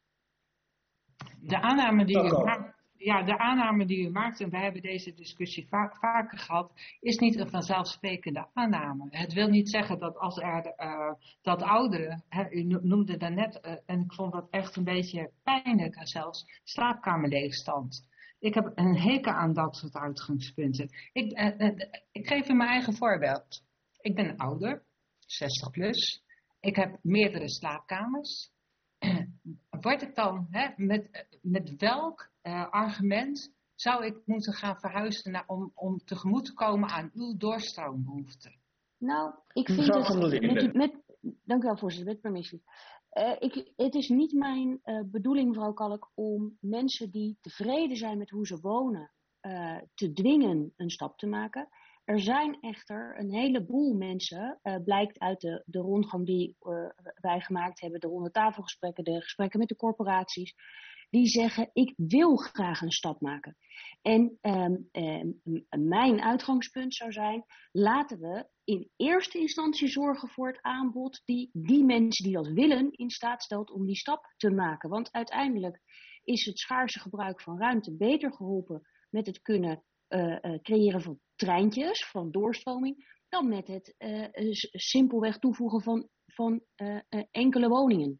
De aanname die u maakt, en wij hebben deze discussie vaker gehad, is niet een vanzelfsprekende aanname. Het wil niet zeggen dat als er dat ouderen, u noemde daarnet, en ik vond dat echt een beetje pijnlijk zelfs, slaapkamerleegstand. Ik heb een hekel aan dat soort uitgangspunten. Ik geef u mijn eigen voorbeeld. Ik ben ouder, 60 plus. Ik heb meerdere slaapkamers. Word ik dan, met welk argument zou ik moeten gaan verhuizen om tegemoet te komen aan uw doorstroombehoeften? Nou, ik vind dank u wel, voorzitter, met permissie. Het is niet mijn bedoeling, mevrouw Kalk, om mensen die tevreden zijn met hoe ze wonen, te dwingen een stap te maken. Er zijn echter een heleboel mensen, blijkt uit de rondgang die wij gemaakt hebben, de ronde tafelgesprekken, de gesprekken met de corporaties, die zeggen, ik wil graag een stap maken. En mijn uitgangspunt zou zijn, laten we in eerste instantie zorgen voor het aanbod die mensen die dat willen in staat stelt om die stap te maken. Want uiteindelijk is het schaarse gebruik van ruimte beter geholpen met het kunnen creëren van treintjes, van doorstroming, dan met het simpelweg toevoegen van enkele woningen.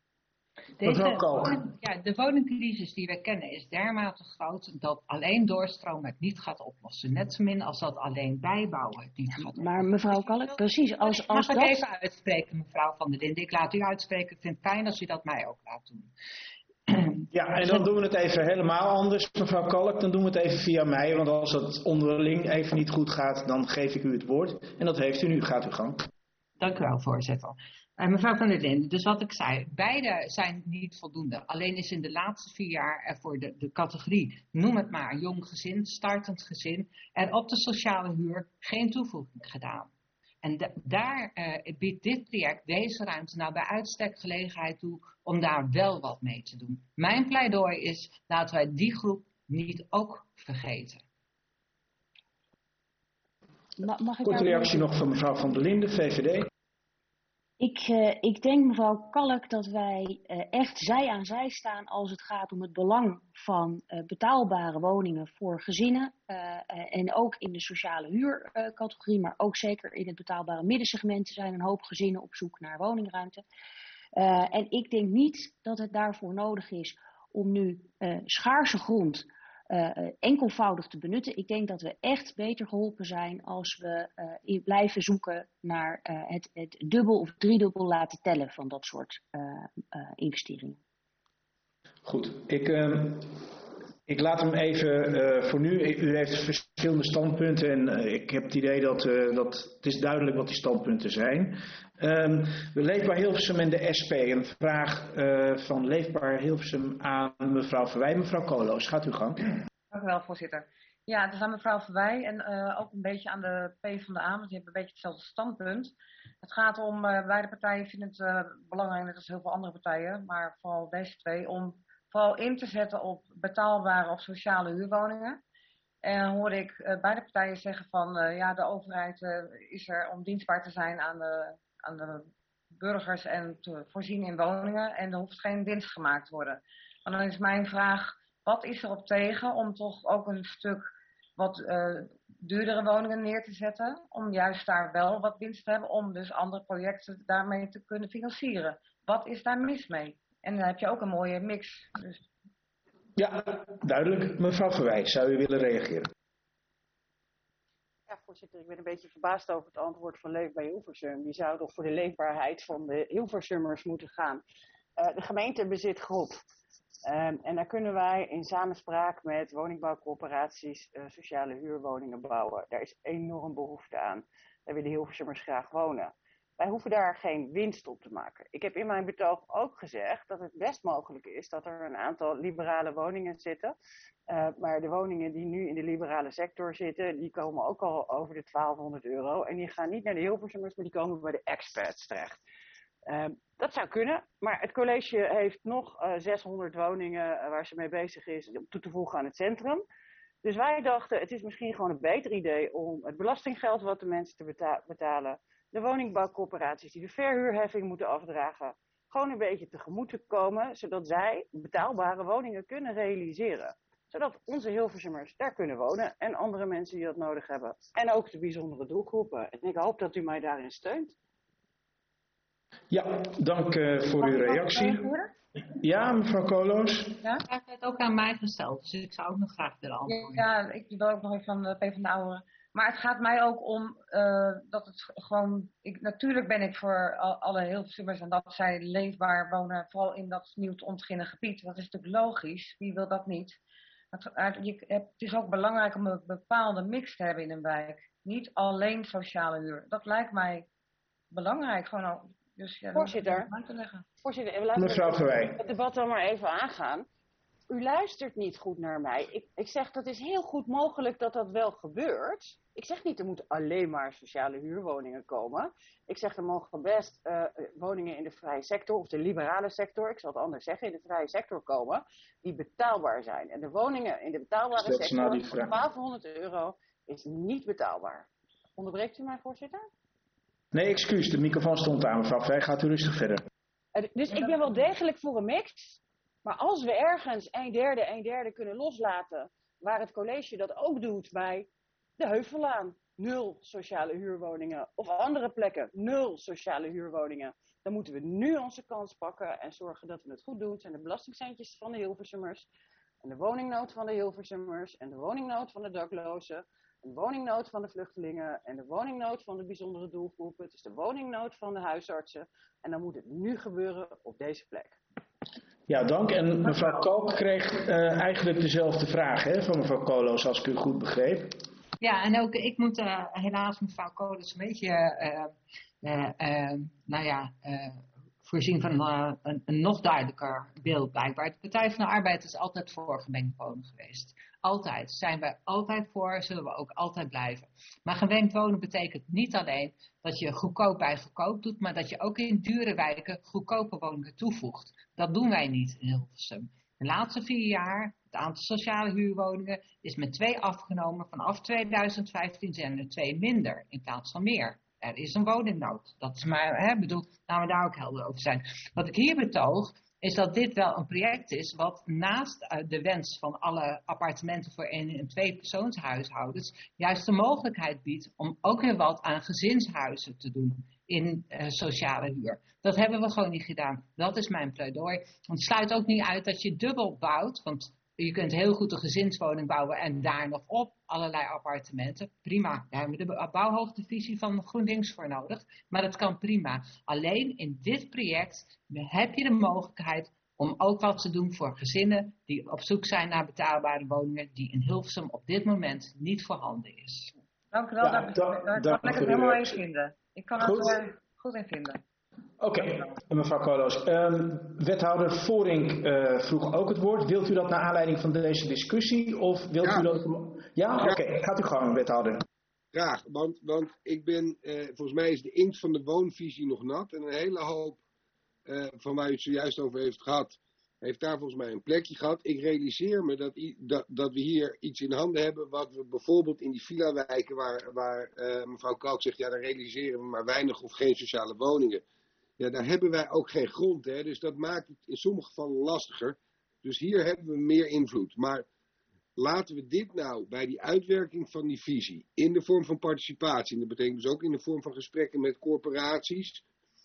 De woningcrisis die we kennen is dermate groot dat alleen doorstromen het niet gaat oplossen. Net zo min als dat alleen bijbouwen het niet gaat oplossen. Maar mevrouw Kalk, precies. Als mag dat... ik even uitspreken, mevrouw Van der Linden? Ik laat u uitspreken. Ik vind het fijn als u dat mij ook laat doen. Ja, en dan doen we het even helemaal anders, mevrouw Kalk. Dan doen we het even via mij, want als het onderling even niet goed gaat, dan geef ik u het woord. En dat heeft u nu. Gaat uw gang. Dank u wel, voorzitter. Mevrouw Van der Linden, dus wat ik zei, beide zijn niet voldoende. Alleen is in de laatste 4 jaar er voor de categorie, noem het maar, jong gezin, startend gezin, er op de sociale huur geen toevoeging gedaan. En daar biedt dit project, deze ruimte, nou bij uitstek gelegenheid toe om daar wel wat mee te doen. Mijn pleidooi is, laten wij die groep niet ook vergeten. Korte reactie nog van mevrouw Van der Linden, VVD. Ik denk, mevrouw Kalk, dat wij echt zij aan zij staan als het gaat om het belang van betaalbare woningen voor gezinnen. En ook in de sociale huurcategorie, maar ook zeker in het betaalbare middensegment zijn een hoop gezinnen op zoek naar woningruimte. En ik denk niet dat het daarvoor nodig is om nu schaarse grond enkelvoudig te benutten. Ik denk dat we echt beter geholpen zijn als we blijven zoeken naar het dubbel of driedubbel laten tellen van dat soort investeringen. Goed, ik laat hem even voor nu. U heeft verschillende standpunten en ik heb het idee dat het is duidelijk wat die standpunten zijn. Leefbaar Hilversum en de SP. Een vraag van Leefbaar Hilversum aan mevrouw Verwij. Mevrouw Koolhoos, gaat uw gang. Dank u wel, voorzitter. Ja, het is aan mevrouw Verwij en ook een beetje aan de PvdA, want die hebben een beetje hetzelfde standpunt. Het gaat om, beide partijen vinden het belangrijk, net als heel veel andere partijen, maar vooral deze twee, om vooral in te zetten op betaalbare of sociale huurwoningen. En dan hoorde ik beide partijen zeggen van, de overheid is er om dienstbaar te zijn aan de burgers en te voorzien in woningen en er hoeft geen winst gemaakt te worden. Maar dan is mijn vraag, wat is er op tegen om toch ook een stuk wat duurdere woningen neer te zetten, om juist daar wel wat winst te hebben, om dus andere projecten daarmee te kunnen financieren? Wat is daar mis mee? En dan heb je ook een mooie mix. Dus... Ja, duidelijk. Mevrouw Verwij, zou u willen reageren? Ja, voorzitter, ik ben een beetje verbaasd over het antwoord van Leefbaar Hilversum. Die zou toch voor de leefbaarheid van de Hilversummers moeten gaan. De gemeente bezit grond. En daar kunnen wij in samenspraak met woningbouwcorporaties sociale huurwoningen bouwen. Daar is enorm behoefte aan. Daar willen Hilversummers graag wonen. Wij hoeven daar geen winst op te maken. Ik heb in mijn betoog ook gezegd dat het best mogelijk is dat er een aantal liberale woningen zitten. Maar de woningen die nu in de liberale sector zitten, die komen ook al over de €1200. En die gaan niet naar de Hilversummers, maar die komen bij de expats terecht. Dat Dat zou kunnen, maar het college heeft nog 600 woningen waar ze mee bezig is om toe te voegen aan het centrum. Dus wij dachten, het is misschien gewoon een beter idee om het belastinggeld wat de mensen te betalen, de woningbouwcorporaties die de verhuurheffing moeten afdragen, gewoon een beetje tegemoet te komen, zodat zij betaalbare woningen kunnen realiseren. Zodat onze Hilversummers daar kunnen wonen en andere mensen die dat nodig hebben. En ook de bijzondere doelgroepen. En ik hoop dat u mij daarin steunt. Ja, dank voor uw reactie. Ja, mevrouw Koolhoos. Ja, hij heeft het ook aan mij gesteld, dus ik zou ook nog graag willen antwoorden. Ja, ik wil ook nog even van de PvdA horen. Maar het gaat mij ook om dat het gewoon... natuurlijk ben ik voor alle Hilversummers en dat zij leefbaar wonen, vooral in dat nieuw te ontginnen gebied. Dat is natuurlijk logisch, wie wil dat niet? Het is ook belangrijk om een bepaalde mix te hebben in een wijk. Niet alleen sociale huur. Dat lijkt mij belangrijk. Gewoon, dus, ja, Voorzitter, laten we het debat dan maar even aangaan. U luistert niet goed naar mij. Ik zeg dat is heel goed mogelijk dat dat wel gebeurt. Ik zeg niet er moeten alleen maar sociale huurwoningen komen. Ik zeg er mogen best woningen in de vrije sector of de liberale sector, ik zal het anders zeggen, in de vrije sector komen, die betaalbaar zijn. En de woningen in de betaalbare sector voor 1200 euro is niet betaalbaar. Onderbreekt u mij, voorzitter? Nee, excuus, de microfoon stond aan, mevrouw Vrij, gaat u rustig verder. Dus ik ben wel degelijk voor een mix. Maar als we ergens een derde kunnen loslaten, waar het college dat ook doet bij de Heuvellaan, 0 sociale huurwoningen, of andere plekken, 0 sociale huurwoningen, dan moeten we nu onze kans pakken en zorgen dat we het goed doen. Het zijn de belastingcentjes van de Hilversummers, en de woningnood van de Hilversummers, en de woningnood van de daklozen, de woningnood van de vluchtelingen, en de woningnood van de bijzondere doelgroepen. Het is de woningnood van de huisartsen, en dan moet het nu gebeuren op deze plek. Ja, dank. En mevrouw Kalk kreeg eigenlijk dezelfde vraag van mevrouw Koolhoos, als ik u goed begreep. Ja, en ook ik moet helaas mevrouw Koolhoos een beetje voorzien van een nog duidelijker beeld blijkbaar. De Partij van de Arbeid is altijd voor gemengd wonen geweest. Altijd. Zijn we altijd voor, zullen we ook altijd blijven. Maar gemengd wonen betekent niet alleen dat je goedkoop bij goedkoop doet, maar dat je ook in dure wijken goedkope woningen toevoegt. Dat doen wij niet in Hilversum. De laatste 4 jaar, het aantal sociale huurwoningen is met 2 afgenomen. Vanaf 2015 zijn er 2 minder in plaats van meer. Er is een woningnood. Dat is maar, laten we daar ook helder over zijn. Wat ik hier betoog, is dat dit wel een project is wat naast de wens van alle appartementen voor 1- en 2-persoonshuishoudens juist de mogelijkheid biedt om ook weer wat aan gezinshuizen te doen in sociale huur. Dat hebben we gewoon niet gedaan. Dat is mijn pleidooi. Want het sluit ook niet uit dat je dubbel bouwt, want je kunt heel goed een gezinswoning bouwen en daar nog op allerlei appartementen. Prima, daar hebben we de bouwhoogtevisie van GroenLinks voor nodig. Maar dat kan prima. Alleen in dit project heb je de mogelijkheid om ook wat te doen voor gezinnen die op zoek zijn naar betaalbare woningen die in Hilversum op dit moment niet voorhanden is. Dank u wel, daar kan ik het helemaal in vinden. Ik kan het er goed in vinden. Oké, mevrouw Koolhoos. Wethouder Voorink vroeg ook het woord. Wilt u dat naar aanleiding van deze discussie? Of wilt u dat... Ja? Oké, gaat u gang, wethouder. Graag, want ik ben, volgens mij is de inkt van de woonvisie nog nat. En een hele hoop van waar u het zojuist over heeft gehad, heeft daar volgens mij een plekje gehad. Ik realiseer me dat we hier iets in handen hebben wat we bijvoorbeeld in die villa-wijken waar mevrouw Kalk zegt, ja, daar realiseren we maar weinig of geen sociale woningen. Ja, daar hebben wij ook geen grond, hè, dus dat maakt het in sommige gevallen lastiger. Dus hier hebben we meer invloed. Maar laten we dit nou bij die uitwerking van die visie, in de vorm van participatie, en dat betekent dus ook in de vorm van gesprekken met corporaties,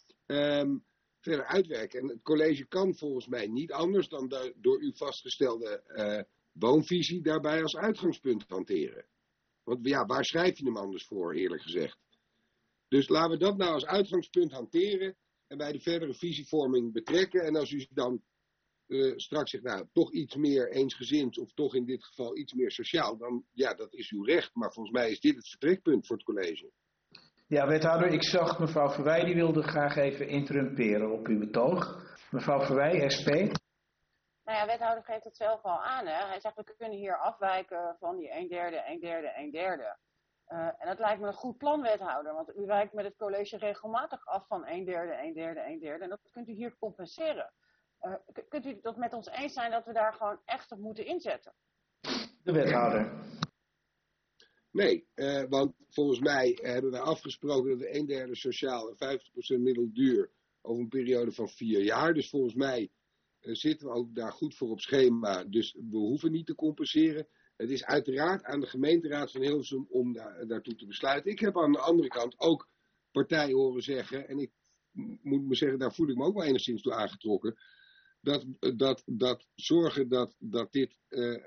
verder uitwerken. En het college kan volgens mij niet anders dan de door u vastgestelde woonvisie daarbij als uitgangspunt hanteren. Want ja, waar schrijf je hem anders voor, eerlijk gezegd? Dus laten we dat nou als uitgangspunt hanteren en bij de verdere visievorming betrekken. En als u dan straks zegt, nou, toch iets meer eensgezind of toch in dit geval iets meer sociaal, dan ja, dat is uw recht. Maar volgens mij is dit het vertrekpunt voor het college. Ja, wethouder, ik zag mevrouw Verwij, die wilde graag even interrumperen op uw betoog. Mevrouw Verwij, SP. Nou ja, wethouder geeft het zelf al aan, hè. Hij zegt, we kunnen hier afwijken van die 1/3, 1/3, 1/3. En dat lijkt me een goed plan, wethouder, want u wijkt met het college regelmatig af van 1/3. En dat kunt u hier compenseren. Kunt u dat met ons eens zijn dat we daar gewoon echt op moeten inzetten? De wethouder. Nee, want volgens mij hebben wij afgesproken dat we 1/3 sociaal en 50% middelduur over een periode van 4 jaar. Dus volgens mij zitten we ook daar goed voor op schema. Dus we hoeven niet te compenseren. Het is uiteraard aan de gemeenteraad van Hilversum om daartoe te besluiten. Ik heb aan de andere kant ook partijen horen zeggen, en ik moet me zeggen, daar voel ik me ook wel enigszins toe aangetrokken, dat zorgen dat dit,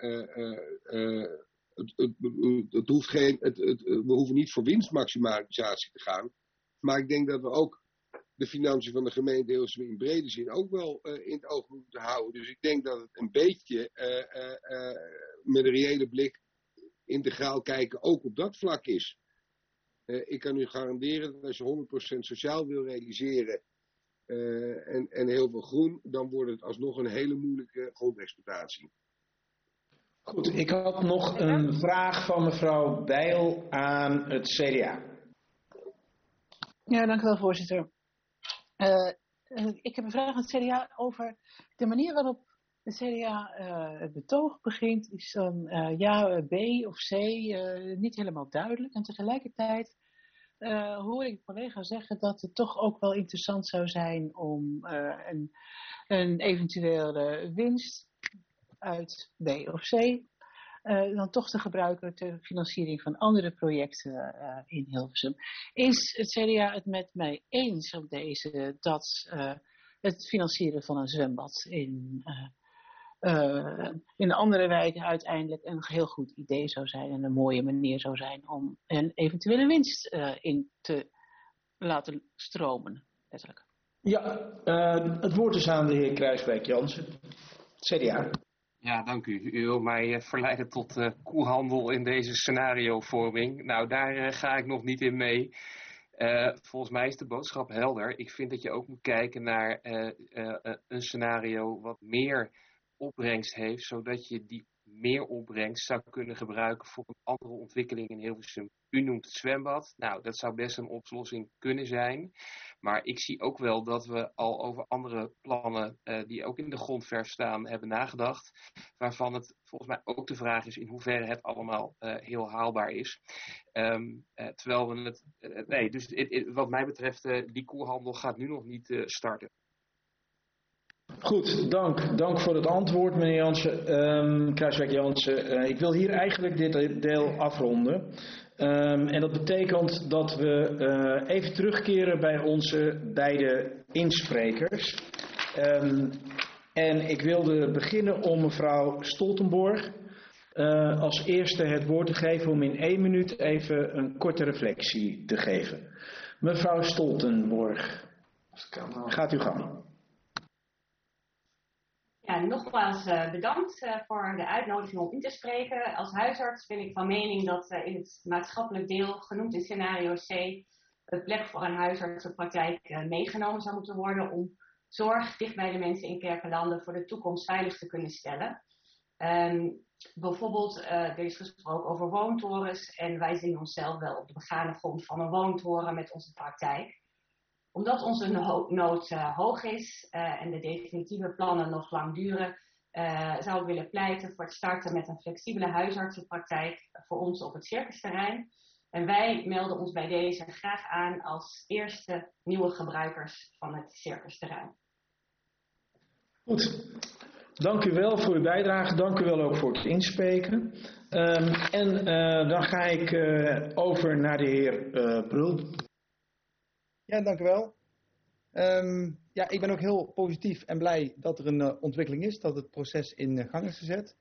we hoeven niet voor winstmaximalisatie te gaan, maar ik denk dat we ook de financiën van de gemeente Hilversum in brede zin ook wel in het oog moeten houden. Dus ik denk dat het een beetje met een reële blik integraal kijken ook op dat vlak is. Ik kan u garanderen dat als je 100% sociaal wil realiseren en heel veel groen, dan wordt het alsnog een hele moeilijke grondexploitatie. Goed, ik had nog een vraag van mevrouw Bijl aan het CDA. Ja, dank u wel, voorzitter. Ik heb een vraag aan het CDA over de manier waarop de CDA het betoog begint. Is dan ja, B of C niet helemaal duidelijk. En tegelijkertijd hoor ik collega's zeggen dat het toch ook wel interessant zou zijn om een eventuele winst uit B of C dan toch te gebruiken ter financiering van andere projecten in Hilversum. Is het CDA het met mij eens op deze, dat het financieren van een zwembad in andere wijken uiteindelijk een heel goed idee zou zijn en een mooie manier zou zijn om een eventuele winst in te laten stromen, letterlijk? Ja, het woord is aan de heer Kruiswijk-Jansen, CDA. Ja, dank u. U wil mij verleiden tot koehandel in deze scenariovorming. Nou, daar ga ik nog niet in mee. Volgens mij is de boodschap helder. Ik vind dat je ook moet kijken naar een scenario wat meer opbrengst heeft, zodat je die meer opbrengst zou kunnen gebruiken voor een andere ontwikkeling in Hilversum. U noemt het zwembad. Nou, dat zou best een oplossing kunnen zijn. Maar ik zie ook wel dat we al over andere plannen die ook in de grondverf staan hebben nagedacht. Waarvan het volgens mij ook de vraag is in hoeverre het allemaal heel haalbaar is. Terwijl we het... nee, dus wat mij betreft die koehandel gaat nu nog niet starten. Goed, dank voor het antwoord, meneer Jansen, Kruiswijk-Jansen. Ik wil hier eigenlijk dit deel afronden. En dat betekent dat we even terugkeren bij onze beide insprekers. En ik wilde beginnen om mevrouw Stoltenborg als eerste het woord te geven om in 1 minuut even een korte reflectie te geven. Mevrouw Stoltenborg, gaat u gang. Ja, nogmaals bedankt voor de uitnodiging om in te spreken. Als huisarts ben ik van mening dat in het maatschappelijk deel, genoemd in scenario C, een plek voor een huisartsenpraktijk meegenomen zou moeten worden om zorg dicht bij de mensen in Kerkelanden voor de toekomst veilig te kunnen stellen. Bijvoorbeeld, er is gesproken over woontorens en wij zien onszelf wel op de begane grond van een woontoren met onze praktijk. Omdat onze nood hoog is en de definitieve plannen nog lang duren, zou ik willen pleiten voor het starten met een flexibele huisartsenpraktijk voor ons op het circusterrein. En wij melden ons bij deze graag aan als eerste nieuwe gebruikers van het circusterrein. Goed, dank u wel voor uw bijdrage, dank u wel ook voor het inspreken. Dan ga ik over naar de heer Brul. Ja, dank u wel. Ja, ik ben ook heel positief en blij dat er een ontwikkeling is, dat het proces in gang is gezet.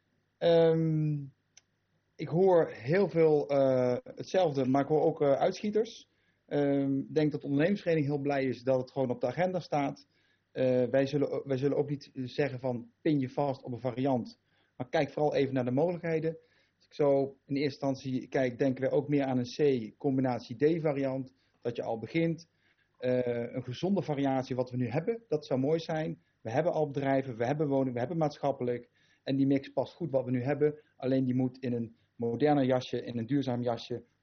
Ik hoor heel veel hetzelfde, maar ik hoor ook uitschieters. Ik denk dat de ondernemingsvereniging heel blij is dat het gewoon op de agenda staat. Wij zullen ook niet zeggen van pin je vast op een variant, maar kijk vooral even naar de mogelijkheden. Als ik zo in eerste instantie kijk, denken we ook meer aan een C combinatie D variant. Dat je al begint. Een gezonde variatie wat we nu hebben, dat zou mooi zijn. We hebben al bedrijven, we hebben woningen, we hebben maatschappelijk. En die mix past goed wat we nu hebben. Alleen die moet in een moderner jasje, in een duurzaam jasje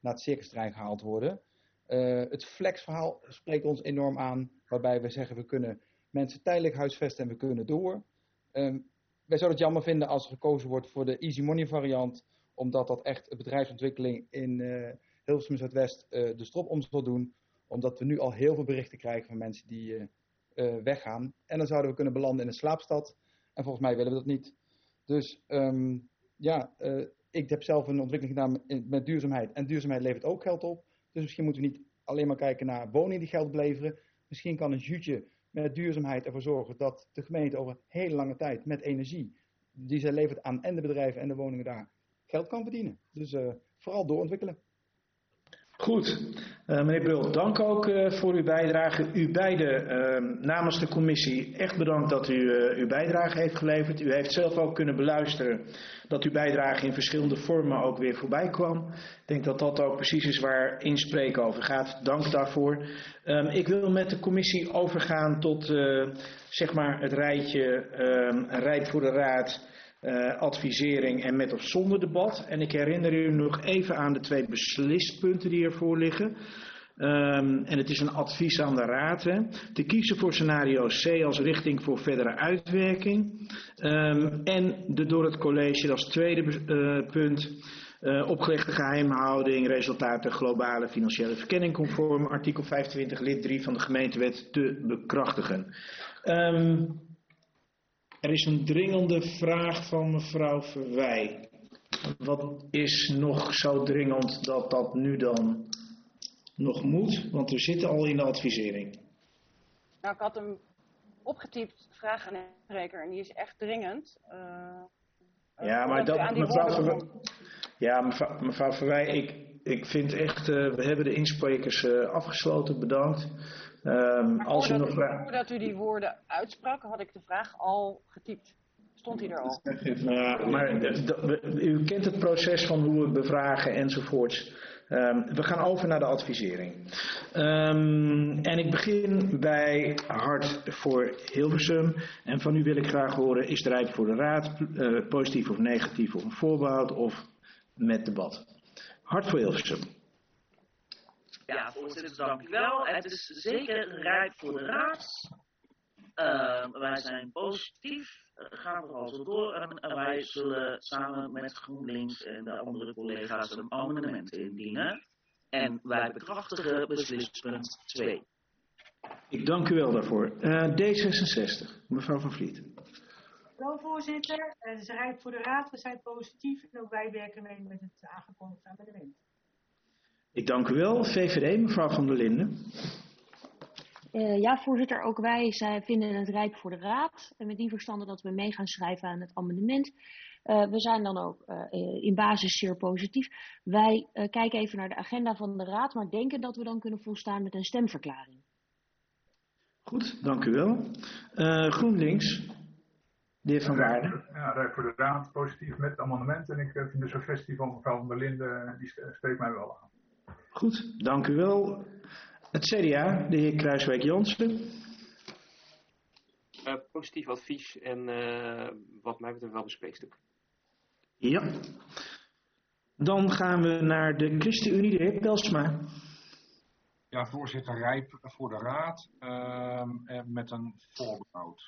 naar het circusterrein gehaald worden. Het flexverhaal spreekt ons enorm aan, waarbij we zeggen we kunnen mensen tijdelijk huisvesten en we kunnen door. Wij zouden het jammer vinden als er gekozen wordt voor de easy money variant, omdat dat echt de bedrijfsontwikkeling in Hilversum Zuidwest de strop om zal doen. Omdat we nu al heel veel berichten krijgen van mensen die weggaan. En dan zouden we kunnen belanden in een slaapstad. En volgens mij willen we dat niet. Dus ik heb zelf een ontwikkeling gedaan met duurzaamheid. En duurzaamheid levert ook geld op. Dus misschien moeten we niet alleen maar kijken naar woningen die geld opleveren. Misschien kan een jutje met duurzaamheid ervoor zorgen dat de gemeente over hele lange tijd met energie die zij levert aan en de bedrijven en de woningen daar geld kan verdienen. Dus vooral doorontwikkelen. Goed. Meneer Brul, dank ook voor uw bijdrage. U beiden namens de commissie echt bedankt dat u uw bijdrage heeft geleverd. U heeft zelf ook kunnen beluisteren dat uw bijdrage in verschillende vormen ook weer voorbij kwam. Ik denk dat dat ook precies is waar inspreken over gaat. Dank daarvoor. Ik wil met de commissie overgaan tot zeg maar het rijtje rijp voor de raad. Advisering en met of zonder debat. En ik herinner u nog even aan de 2 beslispunten die ervoor liggen. En het is een advies aan de raad. Te kiezen voor scenario C als richting voor verdere uitwerking. En door het college als tweede punt opgelegde geheimhouding, resultaten globale financiële verkenning conform artikel 25 lid 3 van de gemeentewet te bekrachtigen. Er is een dringende vraag van mevrouw Verwij. Wat is nog zo dringend dat dat nu dan nog moet? Want we zitten al in de advisering. Nou, ik had hem opgetypt, vraag aan de spreker, en die is echt dringend. Ja, maar dat, mevrouw Verwij, ik vind echt, we hebben de insprekers afgesloten, bedankt. Voordat u die woorden uitsprak, had ik de vraag al getypt. Stond hij er al? Maar u kent het proces van hoe we bevragen enzovoorts. We gaan over naar de advisering. En ik begin bij Hart voor Hilversum. En van u wil ik graag horen, is de rijp voor de raad positief of negatief of een voorbehoud of met debat? Hart voor Hilversum. Ja, voorzitter, dank u wel. Het is zeker rijp voor de raad. Wij zijn positief, gaan we al zo door en wij zullen samen met GroenLinks en de andere collega's een amendement indienen. En wij bekrachtigen beslispunt 2. Ik dank u wel daarvoor. D66, mevrouw Van Vliet. Wel, voorzitter. Het is rijp voor de raad. We zijn positief en ook wij werken mee met het aangekondigde amendement. Ik dank u wel. VVD, mevrouw Van der Linden. Ja, voorzitter, ook wij vinden het rijp voor de raad. En met die verstande dat we mee gaan schrijven aan het amendement. We zijn dan ook in basis zeer positief. Wij kijken even naar de agenda van de raad, maar denken dat we dan kunnen volstaan met een stemverklaring. Goed, dank u wel. GroenLinks, de heer Van Waarden. Ja, rijp voor de raad, positief met het amendement. En ik vind de suggestie van mevrouw Van der Linden, die spreekt mij wel aan. Goed, dank u wel. Het CDA, de heer Kruiswijk-Jansen. Positief advies en wat mij betreft wel bespreekstuk. Ja. Dan gaan we naar de ChristenUnie, de heer Pelsma. Ja, voorzitter, rijp voor de raad met een voorbehoud.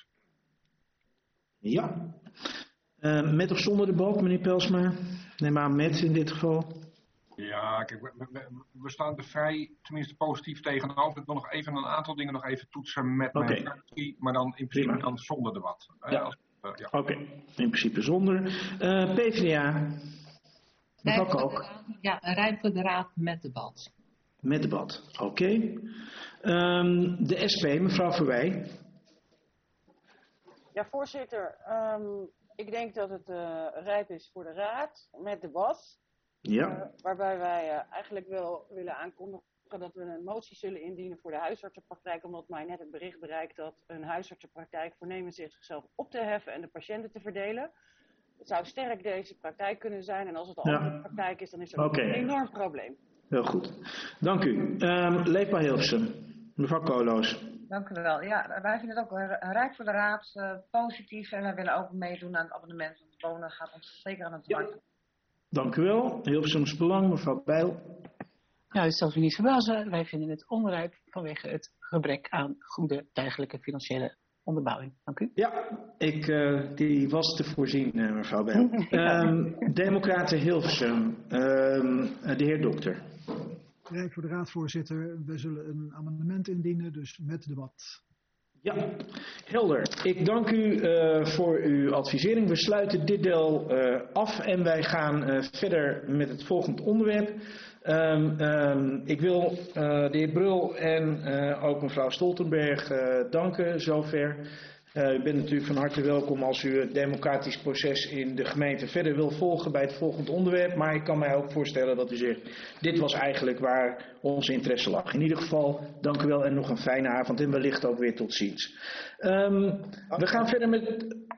Ja. Met of zonder debat, meneer Pelsma? Neem aan met in dit geval. Ja, kijk, we staan er vrij, tenminste positief tegenover. Ik wil nog even een aantal dingen nog even toetsen met mijn fractie, maar dan in principe dan zonder debat. Ja. Ja. Oké, in principe zonder. PvdA. Mevrouw Kook. Ja, rijp voor de raad met debat. Met debat, oké. De SP, mevrouw Verwij. Ja, voorzitter. Ik denk dat het rijp is voor de raad met debat. Ja. Waarbij wij eigenlijk wel willen aankondigen dat we een motie zullen indienen voor de huisartsenpraktijk, omdat mij net het bericht bereikt dat een huisartsenpraktijk voornemens is zichzelf op te heffen en de patiënten te verdelen. Het zou sterk deze praktijk kunnen zijn en als het een andere praktijk is, dan is er ook een enorm probleem. Heel goed. Dank u. Leefbaar Hilversum. Mevrouw Koolhoos. Dank u wel. Ja, wij vinden het ook rijk voor de raad, positief en wij willen ook meedoen aan het abonnement. Want wonen gaat ons zeker aan het hart. Dank u wel. Hilversums Belang, mevrouw Bijl. Nou, het zal u niet verbazen. Wij vinden het onrijp vanwege het gebrek aan goede dergelijke financiële onderbouwing. Dank u. Ja, die was te voorzien, mevrouw Bijl. Democraten Hilversum, de heer Dokter. Rijk voor de raadvoorzitter. We zullen een amendement indienen, dus met debat. Ja, helder. Ik dank u voor uw advisering. We sluiten dit deel af en wij gaan verder met het volgende onderwerp. Ik wil de heer Brul en ook mevrouw Stoltenberg danken zover. U bent natuurlijk van harte welkom als u het democratisch proces in de gemeente verder wil volgen bij het volgende onderwerp. Maar ik kan mij ook voorstellen dat u zegt, dit was eigenlijk waar onze interesse lag. In ieder geval, dank u wel en nog een fijne avond en wellicht ook weer tot ziens. We gaan verder met...